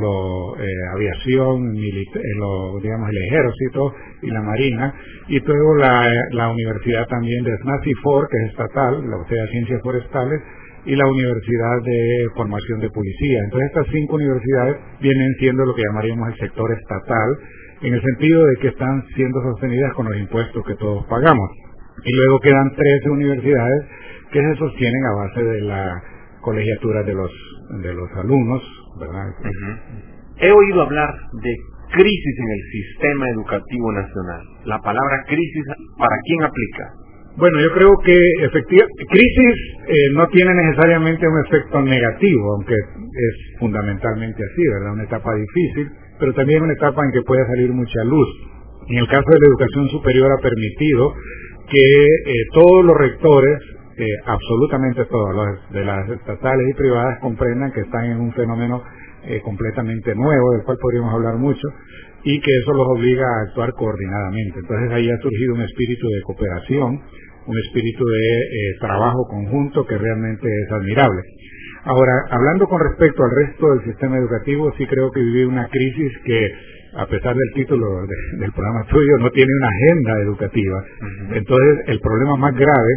aviación, digamos el ejército y la marina, y luego la universidad también de SNACIFOR, que es estatal, o sea, Ciencias Forestales, y la Universidad de Formación de Policía. Entonces estas 5 universidades vienen siendo lo que llamaríamos el sector estatal, en el sentido de que están siendo sostenidas con los impuestos que todos pagamos. Y luego quedan 13 universidades que se sostienen a base de la colegiatura de los alumnos, ¿verdad? He oído hablar de crisis en el sistema educativo nacional. La palabra crisis, ¿para quién aplica? Bueno, yo creo que crisis no tiene necesariamente un efecto negativo, aunque es fundamentalmente así, ¿verdad? Una etapa difícil, pero también una etapa en que puede salir mucha luz. En el caso de la educación superior ha permitido que todos los rectores, absolutamente todos, los de las estatales y privadas, comprendan que están en un fenómeno completamente nuevo, del cual podríamos hablar mucho, y que eso los obliga a actuar coordinadamente. Entonces ahí ha surgido un espíritu de cooperación, un espíritu de trabajo conjunto que realmente es admirable. Ahora, hablando con respecto al resto del sistema educativo, sí creo que viví una crisis que, a pesar del título del programa tuyo, no tiene una agenda educativa. Entonces, el problema más grave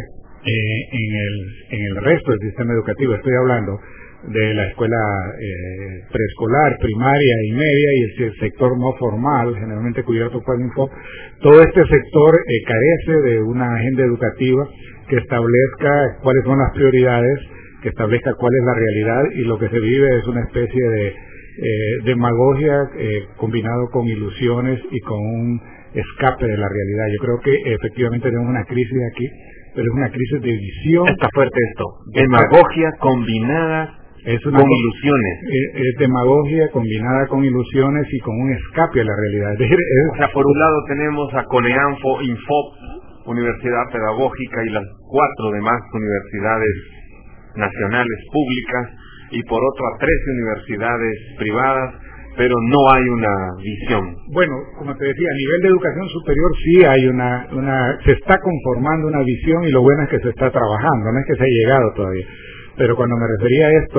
en el resto del sistema educativo, estoy hablando de la escuela preescolar, primaria y media, y el sector no formal, generalmente cubierto por el INFOP, todo este sector carece de una agenda educativa que establezca cuáles son las prioridades, que establezca cuál es la realidad, y lo que se vive es una especie de demagogia combinado con ilusiones y con un escape de la realidad. Yo creo que efectivamente tenemos una crisis aquí, pero es una crisis de visión. Está fuerte esto. Demagogia combinada con ilusiones. Es demagogia combinada con ilusiones y con un escape a la realidad. O sea, por un lado tenemos a CONEANFO, INFOP, Universidad Pedagógica y las 4 demás universidades nacionales públicas, y por otro a 13 universidades privadas, pero no hay una visión. Bueno, como te decía, a nivel de educación superior sí hay se está conformando una visión, y lo bueno es que se está trabajando, no es que se haya llegado todavía. Pero cuando me refería a esto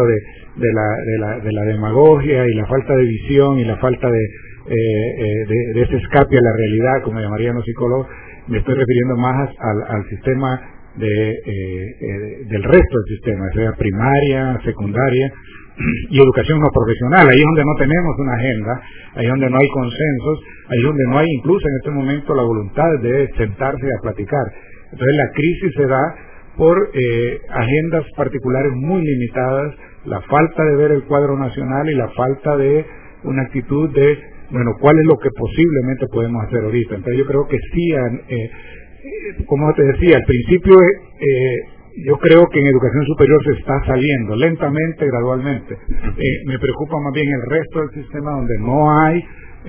de la demagogia y la falta de visión y la falta de ese escape a la realidad, como llamarían los psicólogos, me estoy refiriendo más al sistema del resto del sistema, sea primaria, secundaria y educación no profesional. Ahí es donde no tenemos una agenda, ahí es donde no hay consensos, ahí es donde no hay incluso en este momento la voluntad de sentarse a platicar. Entonces la crisis se da por agendas particulares muy limitadas, la falta de ver el cuadro nacional y la falta de una actitud de, bueno, ¿cuál es lo que posiblemente podemos hacer ahorita? Entonces yo creo que sí, como te decía, al principio yo creo que en educación superior se está saliendo, lentamente, gradualmente. Me preocupa más bien el resto del sistema, donde no hay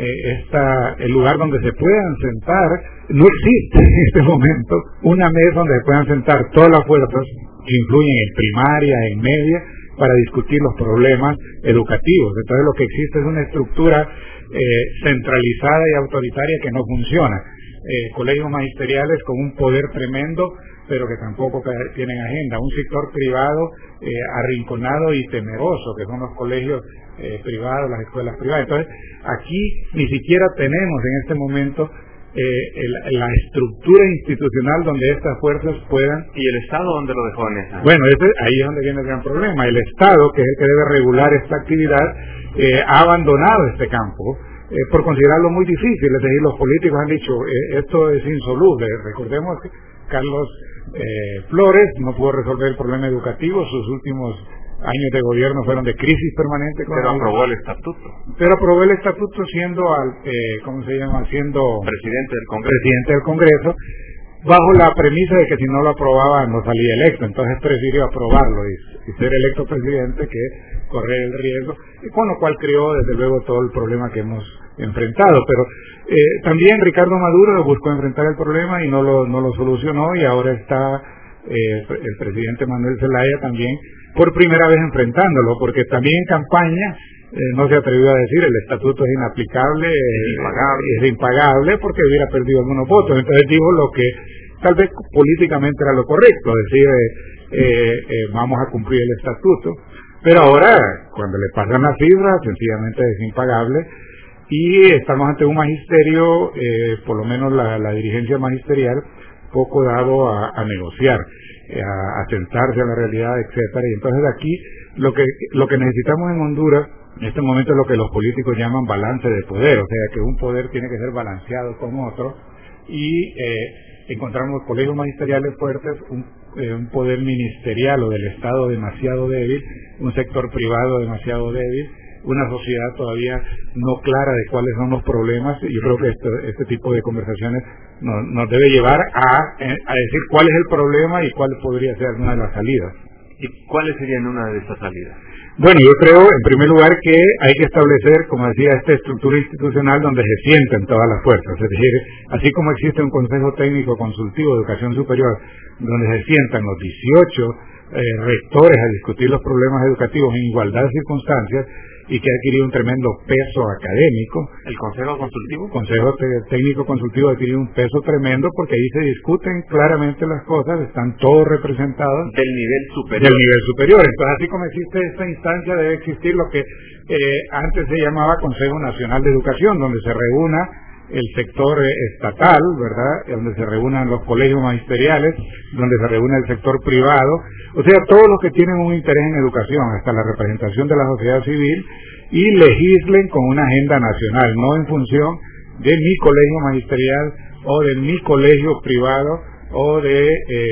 el lugar donde se puedan sentar. No existe en este momento una mesa donde se puedan sentar todas las fuerzas que influyen en primaria, en media, para discutir los problemas educativos. Entonces lo que existe es una estructura centralizada y autoritaria que no funciona. Colegios magisteriales con un poder tremendo, pero que tampoco tienen agenda. Un sector privado arrinconado y temeroso, que son los colegios privados, las escuelas privadas. Entonces, aquí ni siquiera tenemos en este momento la estructura institucional donde estas fuerzas puedan... ¿Y el Estado dónde lo dejó en esa? Bueno, ahí es donde viene el gran problema. El Estado, que es el que debe regular esta actividad, ha abandonado este campo por considerarlo muy difícil. Es decir, los políticos han dicho, esto es insoluble. Recordemos que Carlos Flores no pudo resolver el problema educativo, sus últimos años de gobierno fueron de crisis permanente. Pero aprobó el estatuto. Pero aprobó el estatuto siendo, ¿cómo se llama? Siendo presidente del Congreso, bajo la premisa de que si no lo aprobaba no salía electo. Entonces prefirió aprobarlo y ser electo presidente que correr el riesgo, y con lo cual creó desde luego todo el problema que hemos enfrentado. Pero también Ricardo Maduro buscó enfrentar el problema y no lo solucionó, y ahora está el presidente Manuel Zelaya también por primera vez enfrentándolo, porque también en campaña no se atrevió a decir el estatuto es inaplicable, es impagable, porque hubiera perdido algunos votos. Entonces dijo lo que tal vez políticamente era lo correcto, decir vamos a cumplir el estatuto, pero ahora cuando le pasan las cifras sencillamente es impagable, y estamos ante un magisterio, por lo menos la dirigencia magisterial, poco dado a negociar, a sentarse a la realidad, etcétera. Y entonces aquí lo que necesitamos en Honduras en este momento es lo que los políticos llaman balance de poder, o sea que un poder tiene que ser balanceado con otro, y encontramos colegios magisteriales fuertes, un poder ministerial o del Estado demasiado débil, un sector privado demasiado débil, una sociedad todavía no clara de cuáles son los problemas. Y yo creo que este tipo de conversaciones nos debe llevar a decir cuál es el problema y cuál podría ser una de las salidas. ¿Y cuáles serían una de esas salidas? Bueno, yo creo en primer lugar que hay que establecer, como decía, esta estructura institucional donde se sienten todas las fuerzas. Es decir, así como existe un Consejo Técnico Consultivo de Educación Superior donde se sientan los 18 rectores a discutir los problemas educativos en igualdad de circunstancias, y que ha adquirido un tremendo peso académico. ¿El Consejo Consultivo? Consejo Técnico Consultivo ha adquirido un peso tremendo, porque ahí se discuten claramente las cosas, están todos representados. Del nivel superior. Del nivel superior. Entonces, así como existe esta instancia, debe existir lo que antes se llamaba Consejo Nacional de Educación, donde se reúna el sector estatal, ¿verdad?, donde se reúnan los colegios magisteriales, donde se reúne el sector privado, o sea, todos los que tienen un interés en educación, hasta la representación de la sociedad civil, y legislen con una agenda nacional, no en función de mi colegio magisterial o de mi colegio privado o de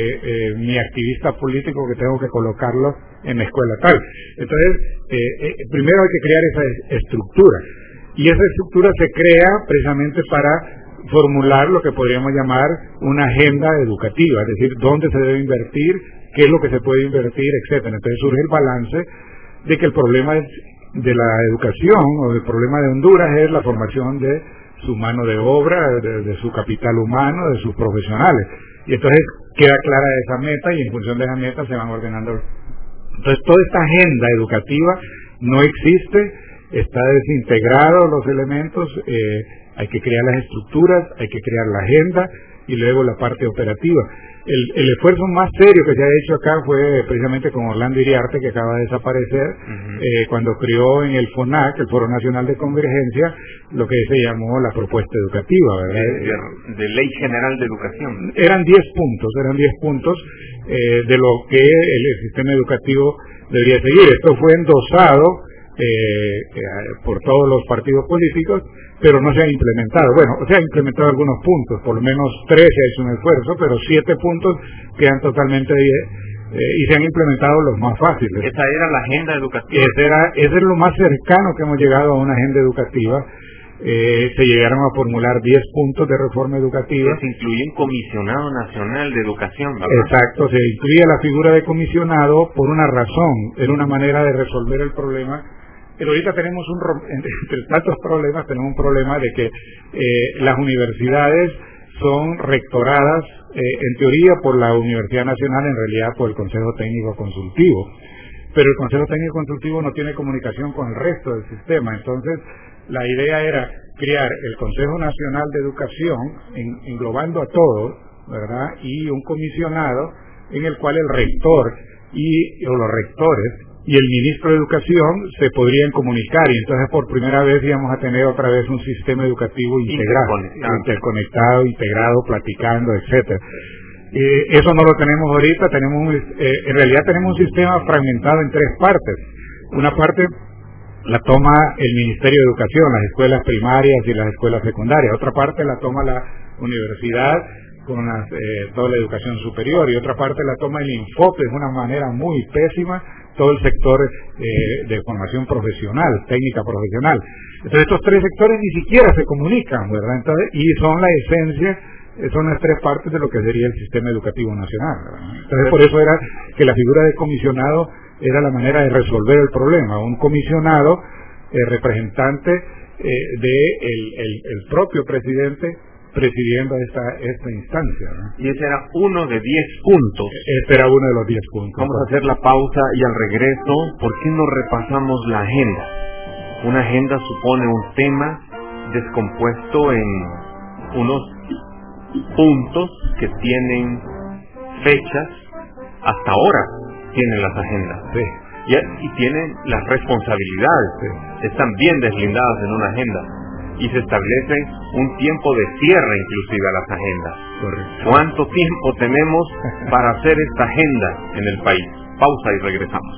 mi activista político que tengo que colocarlo en la escuela tal. Entonces, primero hay que crear esa estructura. Y esa estructura se crea precisamente para formular lo que podríamos llamar una agenda educativa, es decir, dónde se debe invertir, qué es lo que se puede invertir, etcétera. Entonces surge el balance de que el problema de la educación, o el problema de Honduras, es la formación de su mano de obra, de su capital humano, de sus profesionales. y entonces queda clara esa meta y en función de esa meta se van ordenando. Entonces toda esta agenda educativa no existe, está desintegrado los elementos, hay que crear las estructuras, hay que crear la agenda y luego la parte operativa. El esfuerzo más serio que se ha hecho acá fue precisamente con Orlando Iriarte, que acaba de desaparecer, cuando creó en el FONAC, el Foro Nacional de Convergencia, lo que se llamó la propuesta educativa, ¿verdad? De Ley General de Educación. Eran 10 puntos de lo que el sistema educativo debería seguir. Esto fue endosado por todos los partidos políticos, pero no se ha implementado. Bueno, se han implementado algunos puntos, por lo menos 3 se ha hecho un esfuerzo, pero 7 puntos quedan totalmente y se han implementado los más fáciles. Esa era la agenda educativa. Ese es lo más cercano que hemos llegado a una agenda educativa. Se llegaron a formular 10 puntos de reforma educativa. Se incluye un comisionado nacional de educación, ¿verdad? Exacto, se incluye la figura de comisionado por una razón, era una manera de resolver el problema. Pero ahorita tenemos entre tantos problemas, tenemos un problema de que las universidades son rectoradas en teoría por la Universidad Nacional, en realidad por el Consejo Técnico Consultivo. Pero el Consejo Técnico Consultivo no tiene comunicación con el resto del sistema. Entonces, la idea era crear el Consejo Nacional de Educación, englobando a todos, ¿verdad? Y un comisionado en el cual el rector o los rectores y el ministro de Educación se podrían comunicar, y entonces por primera vez íbamos a tener otra vez un sistema educativo interconectado, integrado, platicando, etcétera. Eso no lo tenemos ahorita, en realidad tenemos un sistema fragmentado en 3 partes. Una parte la toma el Ministerio de Educación, las escuelas primarias y las escuelas secundarias. Otra parte la toma la universidad con toda la educación superior, y otra parte la toma el INFOPE de una manera muy pésima, todo el sector de formación profesional, técnica profesional. Entonces estos 3 sectores ni siquiera se comunican, ¿verdad? Entonces, y son la esencia, son las 3 partes de lo que sería el sistema educativo nacional, ¿verdad? Entonces por eso era que la figura de comisionado era la manera de resolver el problema, un comisionado representante del propio presidente presidiendo esta instancia, ¿no? Y ese era uno de 10 puntos. Este era uno de los 10 puntos. Vamos a hacer la pausa y al regreso, ¿por qué no repasamos la agenda? Una agenda supone un tema descompuesto en unos puntos que tienen fechas. Hasta ahora tienen las agendas. Sí. Y tienen las responsabilidades. Sí. Están bien deslindadas en una agenda. Y se establece un tiempo de cierre inclusive a las agendas. Correcto. ¿Cuánto tiempo tenemos para hacer esta agenda en el país? Pausa y regresamos.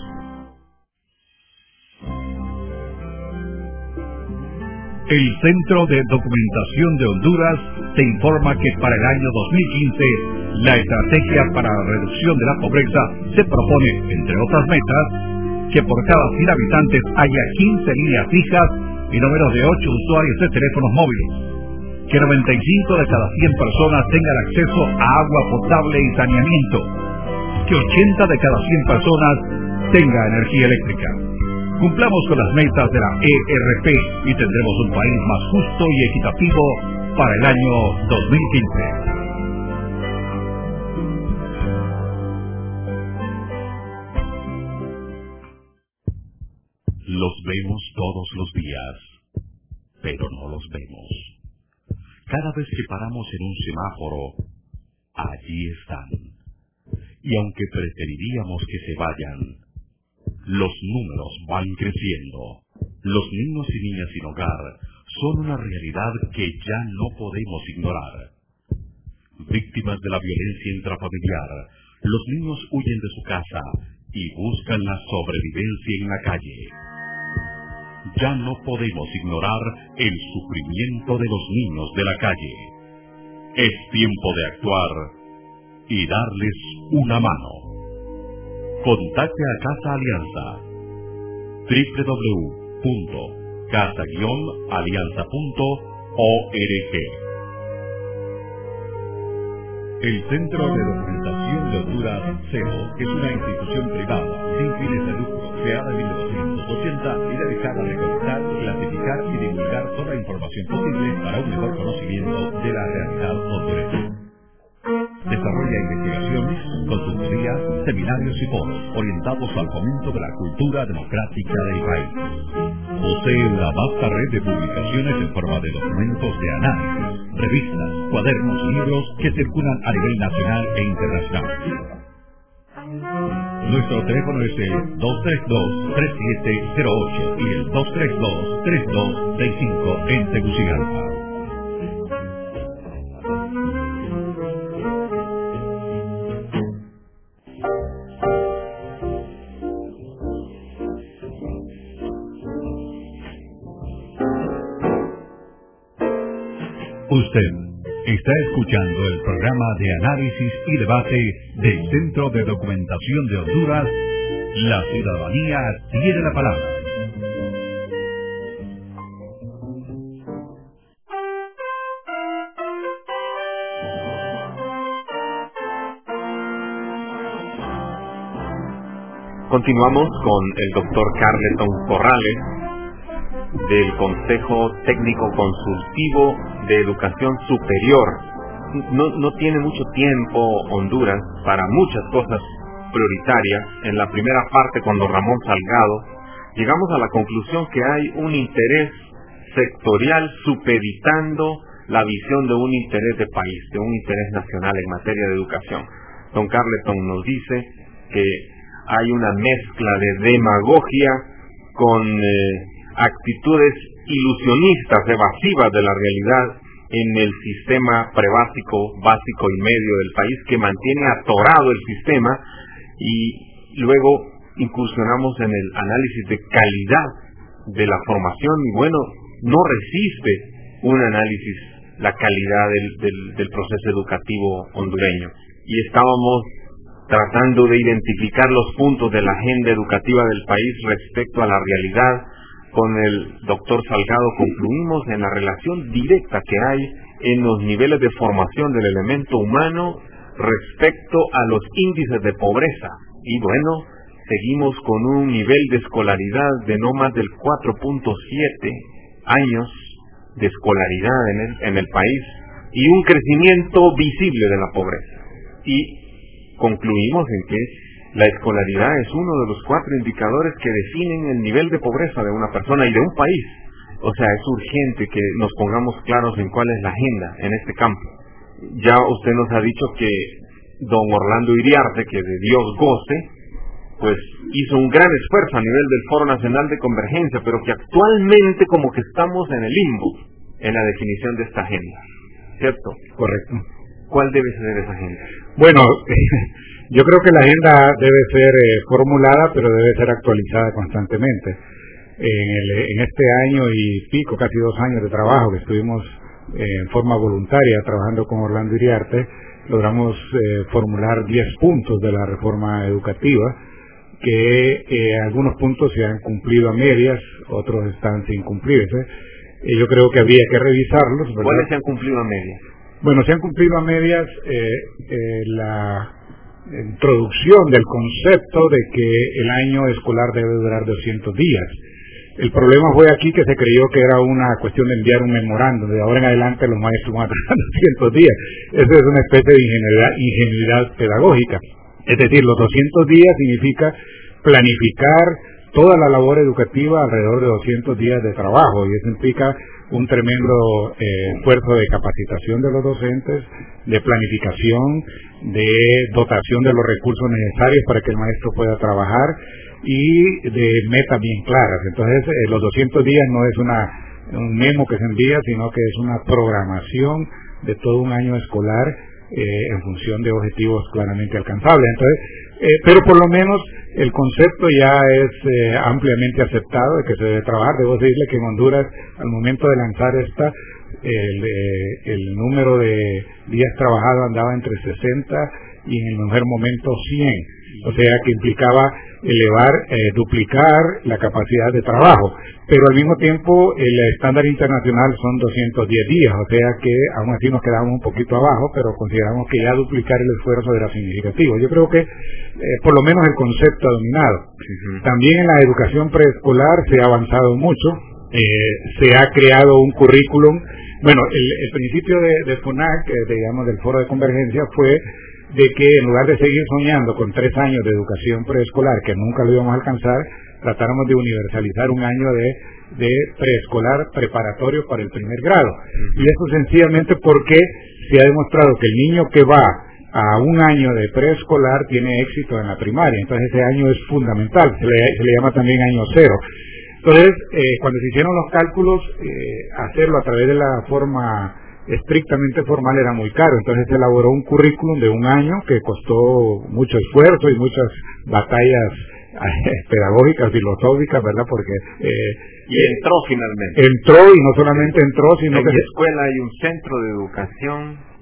El Centro de Documentación de Honduras te informa que para el año 2015 la estrategia para la reducción de la pobreza se propone, entre otras metas, que por cada 100 habitantes haya 15 líneas fijas y números de 8 usuarios de teléfonos móviles, que 95 de cada 100 personas tengan acceso a agua potable y saneamiento, que 80 de cada 100 personas tengan energía eléctrica. Cumplamos con las metas de la ERP y tendremos un país más justo y equitativo para el año 2015. Los vemos todos los días, pero no los vemos. Cada vez que paramos en un semáforo, allí están. Y aunque preferiríamos que se vayan, los números van creciendo. Los niños y niñas sin hogar son una realidad que ya no podemos ignorar. Víctimas de la violencia intrafamiliar, los niños huyen de su casa y buscan la sobrevivencia en la calle. Ya no podemos ignorar el sufrimiento de los niños de la calle. Es tiempo de actuar y darles una mano. Contacte a Casa Alianza. www.casa-alianza.org. El Centro de Documentación de Honduras, CEDO, es una institución privada sin fines de lucro, creada en 1980 y dedicada a recolectar, clasificar y divulgar toda la información posible para un mejor conocimiento de la realidad hondureña. Desarrolla desarrolla investigaciones, consultorías, seminarios y foros orientados al fomento de la cultura democrática del país. Posee una vasta red de publicaciones en forma de documentos de análisis, revistas, cuadernos y libros que circulan a nivel nacional e internacional. Nuestro teléfono es el 232-3708 y el 232-3265 en Tegucigalpa. Usted está escuchando el programa de análisis y debate del Centro de Documentación de Honduras. La ciudadanía tiene la palabra. Continuamos con el doctor Carleton Corrales del Consejo Técnico Consultivo de Educación Superior. No tiene mucho tiempo Honduras para muchas cosas prioritarias. En la primera parte, con don Ramón Salgado, llegamos a la conclusión que hay un interés sectorial supeditando la visión de un interés de país, de un interés nacional en materia de educación. Don Carleton nos dice que hay una mezcla de demagogia con actitudes ilusionistas, evasivas de la realidad en el sistema prebásico, básico y medio del país, que mantiene atorado el sistema, y luego incursionamos en el análisis de calidad de la formación, y bueno, no resiste un análisis la calidad del proceso educativo hondureño. Y estábamos tratando de identificar los puntos de la agenda educativa del país respecto a la realidad. Con el doctor Salgado concluimos en la relación directa que hay en los niveles de formación del elemento humano respecto a los índices de pobreza. Y bueno, seguimos con un nivel de escolaridad de no más del 4.7 años de escolaridad en el país, y un crecimiento visible de la pobreza. Y concluimos en que la escolaridad es uno de los 4 indicadores que definen el nivel de pobreza de una persona y de un país. O sea, es urgente que nos pongamos claros en cuál es la agenda en este campo. Ya usted nos ha dicho que don Orlando Iriarte, que de Dios goce, pues hizo un gran esfuerzo a nivel del Foro Nacional de Convergencia, pero que actualmente como que estamos en el limbo en la definición de esta agenda. ¿Cierto? Correcto. ¿Cuál debe ser esa agenda? Bueno, yo creo que la agenda debe ser formulada, pero debe ser actualizada constantemente. En este año y pico, casi 2 años de trabajo que estuvimos en forma voluntaria trabajando con Orlando Iriarte, logramos formular 10 puntos de la reforma educativa, que algunos puntos se han cumplido a medias, otros están sin cumplirse. Yo creo que habría que revisarlos, ¿verdad? ¿Cuáles se han cumplido a medias? Bueno, se han cumplido a medias la introducción del concepto de que el año escolar debe durar 200 días. El problema fue aquí que se creyó que era una cuestión de enviar un memorándum. De ahora en adelante los maestros van a trabajar 200 días. Eso es una especie de ingenuidad pedagógica. Es decir, los 200 días significa planificar toda la labor educativa alrededor de 200 días de trabajo, y eso implica un tremendo esfuerzo de capacitación de los docentes, de planificación, de dotación de los recursos necesarios para que el maestro pueda trabajar, y de metas bien claras. Entonces, los 200 días no es un memo que se envía, sino que es una programación de todo un año escolar en función de objetivos claramente alcanzables. Entonces, pero por lo menos el concepto ya es ampliamente aceptado de que se debe trabajar. Debo decirle que en Honduras, al momento de lanzar el número de días trabajados andaba entre 60 y en el mejor momento 100. O sea que implicaba duplicar la capacidad de trabajo, pero al mismo tiempo el estándar internacional son 210 días, o sea que aún así nos quedamos un poquito abajo, pero consideramos que ya duplicar el esfuerzo era significativo. Yo creo que por lo menos el concepto ha dominado. También en la educación preescolar se ha avanzado mucho, se ha creado un currículum. Bueno, el principio de FUNAC, digamos del Foro de Convergencia, fue de que en lugar de seguir soñando con 3 años de educación preescolar, que nunca lo íbamos a alcanzar, tratáramos de universalizar un año de preescolar preparatorio para el primer grado. Y eso sencillamente porque se ha demostrado que el niño que va a un año de preescolar tiene éxito en la primaria, entonces ese año es fundamental, se le llama también año cero. Entonces, cuando se hicieron los cálculos, hacerlo a través de la forma estrictamente formal era muy caro, entonces se elaboró un currículum de un año que costó mucho esfuerzo y muchas batallas pedagógicas, filosóficas, ¿verdad? Porque y entró finalmente. Entró, y no solamente entró, sino en que mi escuela hay un centro de educación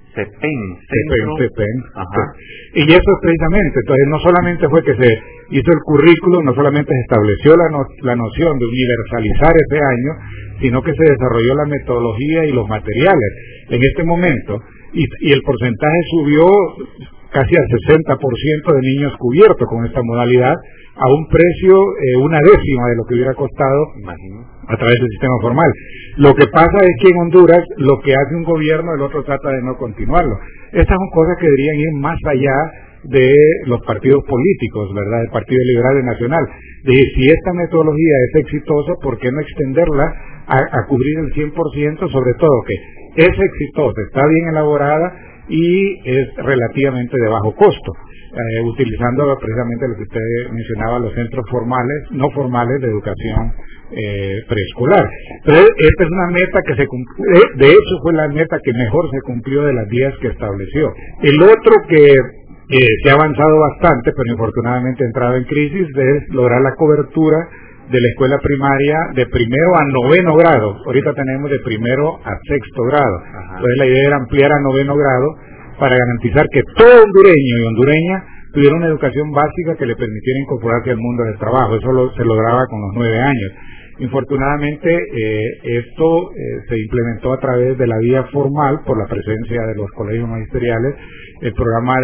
CEPEN. Ajá. Y eso es precisamente, entonces no solamente fue que se hizo el currículum, no solamente se estableció la noción de universalizar ese año, sino que se desarrolló la metodología y los materiales. En este momento, y el porcentaje subió casi al 60% de niños cubiertos con esta modalidad, a un precio una décima de lo que hubiera costado a través del sistema formal. Lo que pasa es que en Honduras lo que hace un gobierno, el otro trata de no continuarlo. Estas son cosas que deberían ir más allá de los partidos políticos, ¿verdad? Del Partido Liberal y Nacional. De si esta metodología es exitosa, ¿por qué no extenderla a cubrir el 100%? Sobre todo que es exitosa, está bien elaborada y es relativamente de bajo costo, utilizando precisamente lo que usted mencionaba, los centros formales, no formales de educación preescolar. Entonces, esta es una meta que se cumplió, de hecho fue la meta que mejor se cumplió de las 10 que estableció. El otro que se ha avanzado bastante, pero infortunadamente ha entrado en crisis, es lograr la cobertura de la escuela primaria de primero a noveno grado. Ahorita tenemos de primero a sexto grado. Entonces la idea era ampliar a noveno grado para garantizar que todo hondureño y hondureña tuviera una educación básica que le permitiera incorporarse al mundo del trabajo. Eso se lograba con los 9 años. Infortunadamente, esto se implementó a través de la vía formal por la presencia de los colegios magisteriales, el programa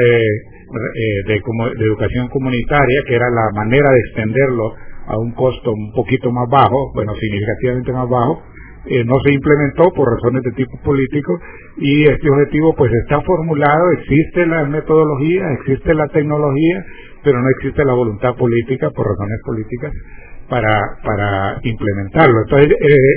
de educación comunitaria, que era la manera de extenderlo a un costo un poquito más bajo, bueno, significativamente más bajo. No se implementó por razones de tipo político, y este objetivo pues está formulado, existe la metodología, existe la tecnología, pero no existe la voluntad política por razones políticas para implementarlo. Entonces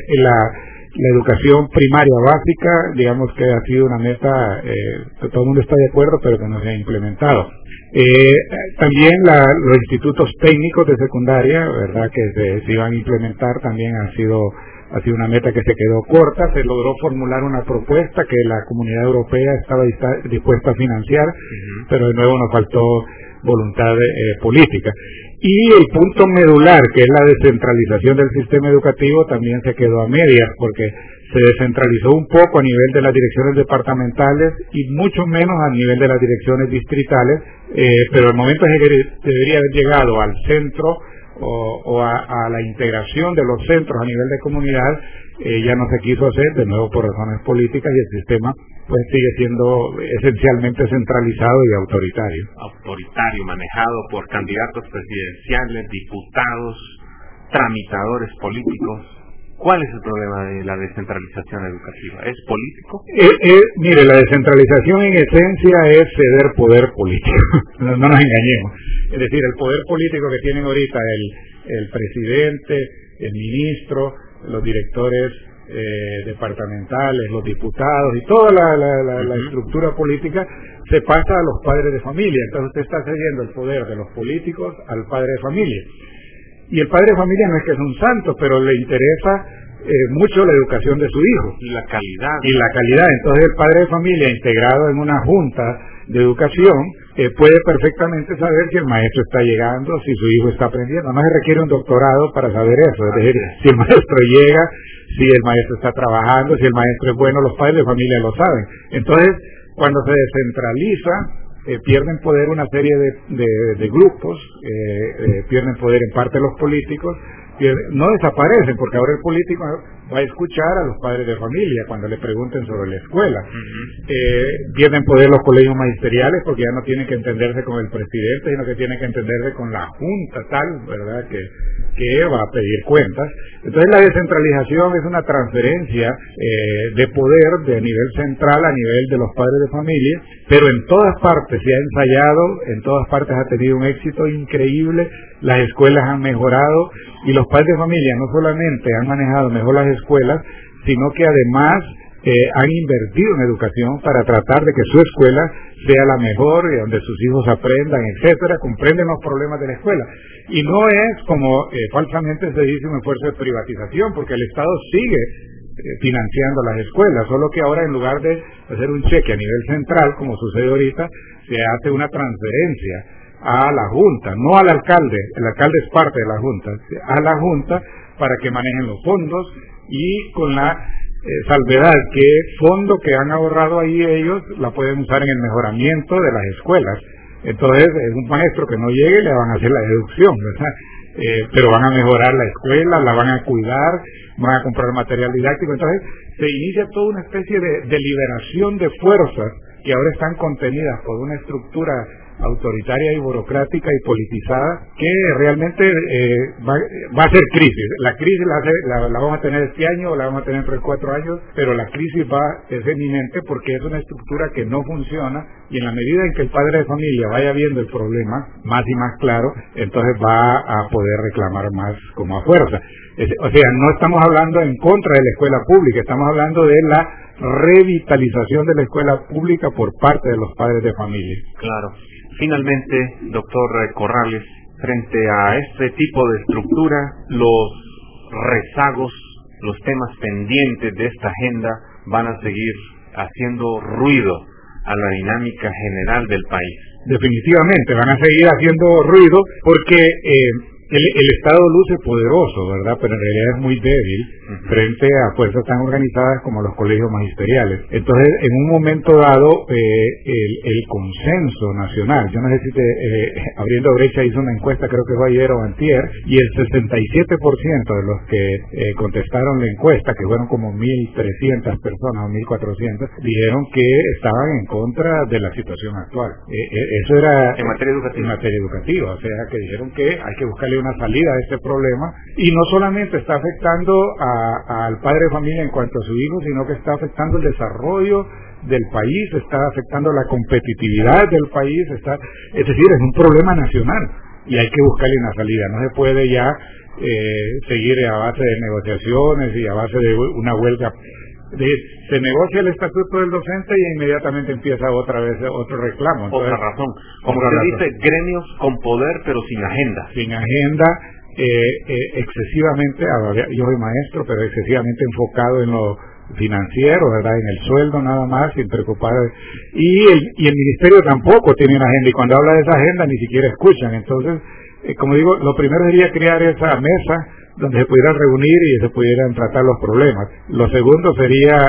la educación primaria básica, digamos que ha sido una meta que todo el mundo está de acuerdo, pero que no se ha implementado. También los institutos técnicos de secundaria, verdad, que se iban a implementar, también ha sido una meta que se quedó corta. Se logró formular una propuesta que la Comunidad Europea estaba dispuesta a financiar, pero de nuevo nos faltó voluntad política. Y el punto medular, que es la descentralización del sistema educativo, también se quedó a medias, porque se descentralizó un poco a nivel de las direcciones departamentales y mucho menos a nivel de las direcciones distritales, pero el momento es que debería haber llegado al centro o a la integración de los centros a nivel de comunidad, ya no se quiso hacer, de nuevo por razones políticas, y el sistema pues sigue siendo esencialmente centralizado y autoritario. Autoritario, manejado por candidatos presidenciales, diputados, tramitadores políticos. ¿Cuál es el problema de la descentralización educativa? ¿Es político? Mire, la descentralización en esencia es ceder poder político. No nos engañemos. Es decir, el poder político que tienen ahorita el presidente, el ministro, los directores departamentales, los diputados y toda la estructura política se pasa a los padres de familia. Entonces usted está cediendo el poder de los políticos al padre de familia. Y el padre de familia no es que es un santo, pero le interesa mucho la educación de su hijo. Y la calidad. Entonces el padre de familia, integrado en una junta de educación, puede perfectamente saber si el maestro está llegando, si su hijo está aprendiendo. No se requiere un doctorado para saber eso. Es decir, si el maestro llega, si el maestro está trabajando, si el maestro es bueno, los padres de familia lo saben. Entonces, cuando se descentraliza, pierden poder una serie de grupos, pierden poder en parte los políticos, no desaparecen, porque ahora el político va a escuchar a los padres de familia cuando le pregunten sobre la escuela. Pierden poder los colegios magisteriales porque ya no tienen que entenderse con el presidente, sino que tienen que entenderse con la junta tal, ¿verdad?, que va a pedir cuentas. Entonces la descentralización es una transferencia de poder de nivel central a nivel de los padres de familia, pero en todas partes se ha ensayado, en todas partes ha tenido un éxito increíble, las escuelas han mejorado y los padres de familia no solamente han manejado mejor las escuelas, sino que además han invertido en educación para tratar de que su escuela sea la mejor y donde sus hijos aprendan, etcétera, comprenden los problemas de la escuela. Y no es como falsamente se dice un esfuerzo de privatización, porque el Estado sigue financiando las escuelas, solo que ahora en lugar de hacer un cheque a nivel central, como sucede ahorita, se hace una transferencia a la Junta, no al alcalde, el alcalde es parte de la Junta, a la Junta para que manejen los fondos y con la salvedad que fondo que han ahorrado ahí ellos la pueden usar en el mejoramiento de las escuelas. Entonces, un maestro que no llegue le van a hacer la deducción, ¿verdad? Pero van a mejorar la escuela, la van a cuidar, van a comprar material didáctico. Entonces, se inicia toda una especie de liberación de fuerzas que ahora están contenidas por una estructura autoritaria y burocrática y politizada que realmente va a ser crisis. La crisis la vamos a tener este año o la vamos a tener 3-4 años, pero la crisis es eminente porque es una estructura que no funciona y en la medida en que el padre de familia vaya viendo el problema más y más claro, entonces va a poder reclamar más como a fuerza. O sea, no estamos hablando en contra de la escuela pública, estamos hablando de la revitalización de la escuela pública por parte de los padres de familia. Claro. Finalmente, doctor Corrales, frente a este tipo de estructura, los rezagos, los temas pendientes de esta agenda van a seguir haciendo ruido a la dinámica general del país. Definitivamente, van a seguir haciendo ruido porque el Estado luce poderoso, ¿verdad? Pero en realidad es muy débil frente a fuerzas tan organizadas como los colegios magisteriales. Entonces, en un momento dado, el consenso nacional, yo no sé si Abriendo Brecha hizo una encuesta, creo que fue ayer o antier, y el 67% de los que contestaron la encuesta, que fueron como 1.300 personas o 1.400, dijeron que estaban en contra de la situación actual. Eso era en materia educativa. En materia educativa, o sea, que dijeron que hay que buscarle una salida a este problema, y no solamente está afectando al padre de familia en cuanto a su hijo, sino que está afectando el desarrollo del país, está afectando la competitividad del país, es decir, es un problema nacional y hay que buscarle una salida. No se puede ya seguir a base de negociaciones y a base de una huelga. Se negocia el estatuto del docente y inmediatamente empieza otra vez otro reclamo. Entonces, otra razón. Como usted dice, gremios con poder pero sin agenda. Sin agenda, excesivamente, yo soy maestro, pero excesivamente enfocado en lo financiero, ¿verdad? En el sueldo nada más, sin preocupar. Y el ministerio tampoco tiene una agenda, y cuando habla de esa agenda ni siquiera escuchan. Entonces, como digo, lo primero sería crear esa mesa donde se pudieran reunir y se pudieran tratar los problemas. Lo segundo sería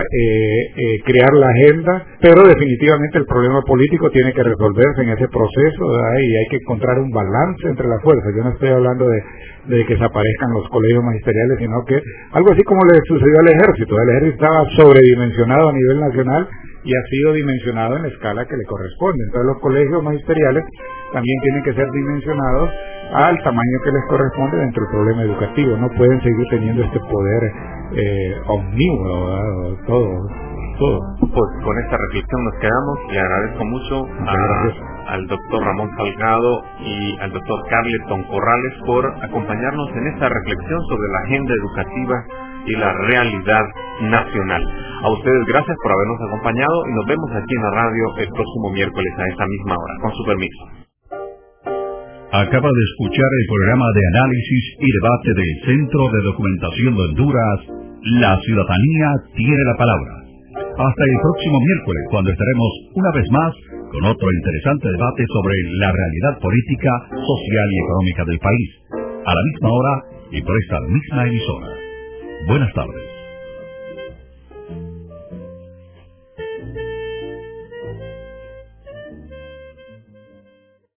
crear la agenda, pero definitivamente el problema político tiene que resolverse en ese proceso, ¿verdad? Y hay que encontrar un balance entre las fuerzas. Yo no estoy hablando de que desaparezcan los colegios magisteriales, sino que algo así como le sucedió al ejército. El ejército estaba sobredimensionado a nivel nacional y ha sido dimensionado en la escala que le corresponde. Entonces los colegios magisteriales también tienen que ser dimensionados al tamaño que les corresponde dentro del problema educativo. No pueden seguir teniendo este poder omnívoro, ¿verdad? Todo. Pues con esta reflexión nos quedamos. Le agradezco mucho al doctor Ramón Salgado y al doctor Carleton Corrales por acompañarnos en esta reflexión sobre la agenda educativa y la realidad nacional. A ustedes gracias por habernos acompañado y nos vemos aquí en la radio el próximo miércoles a esta misma hora. Con su permiso. Acaba de escuchar el programa de análisis y debate del Centro de Documentación de Honduras, La Ciudadanía tiene la palabra. Hasta el próximo miércoles, cuando estaremos una vez más con otro interesante debate sobre la realidad política, social y económica del país, a la misma hora y por esta misma emisora. Buenas tardes.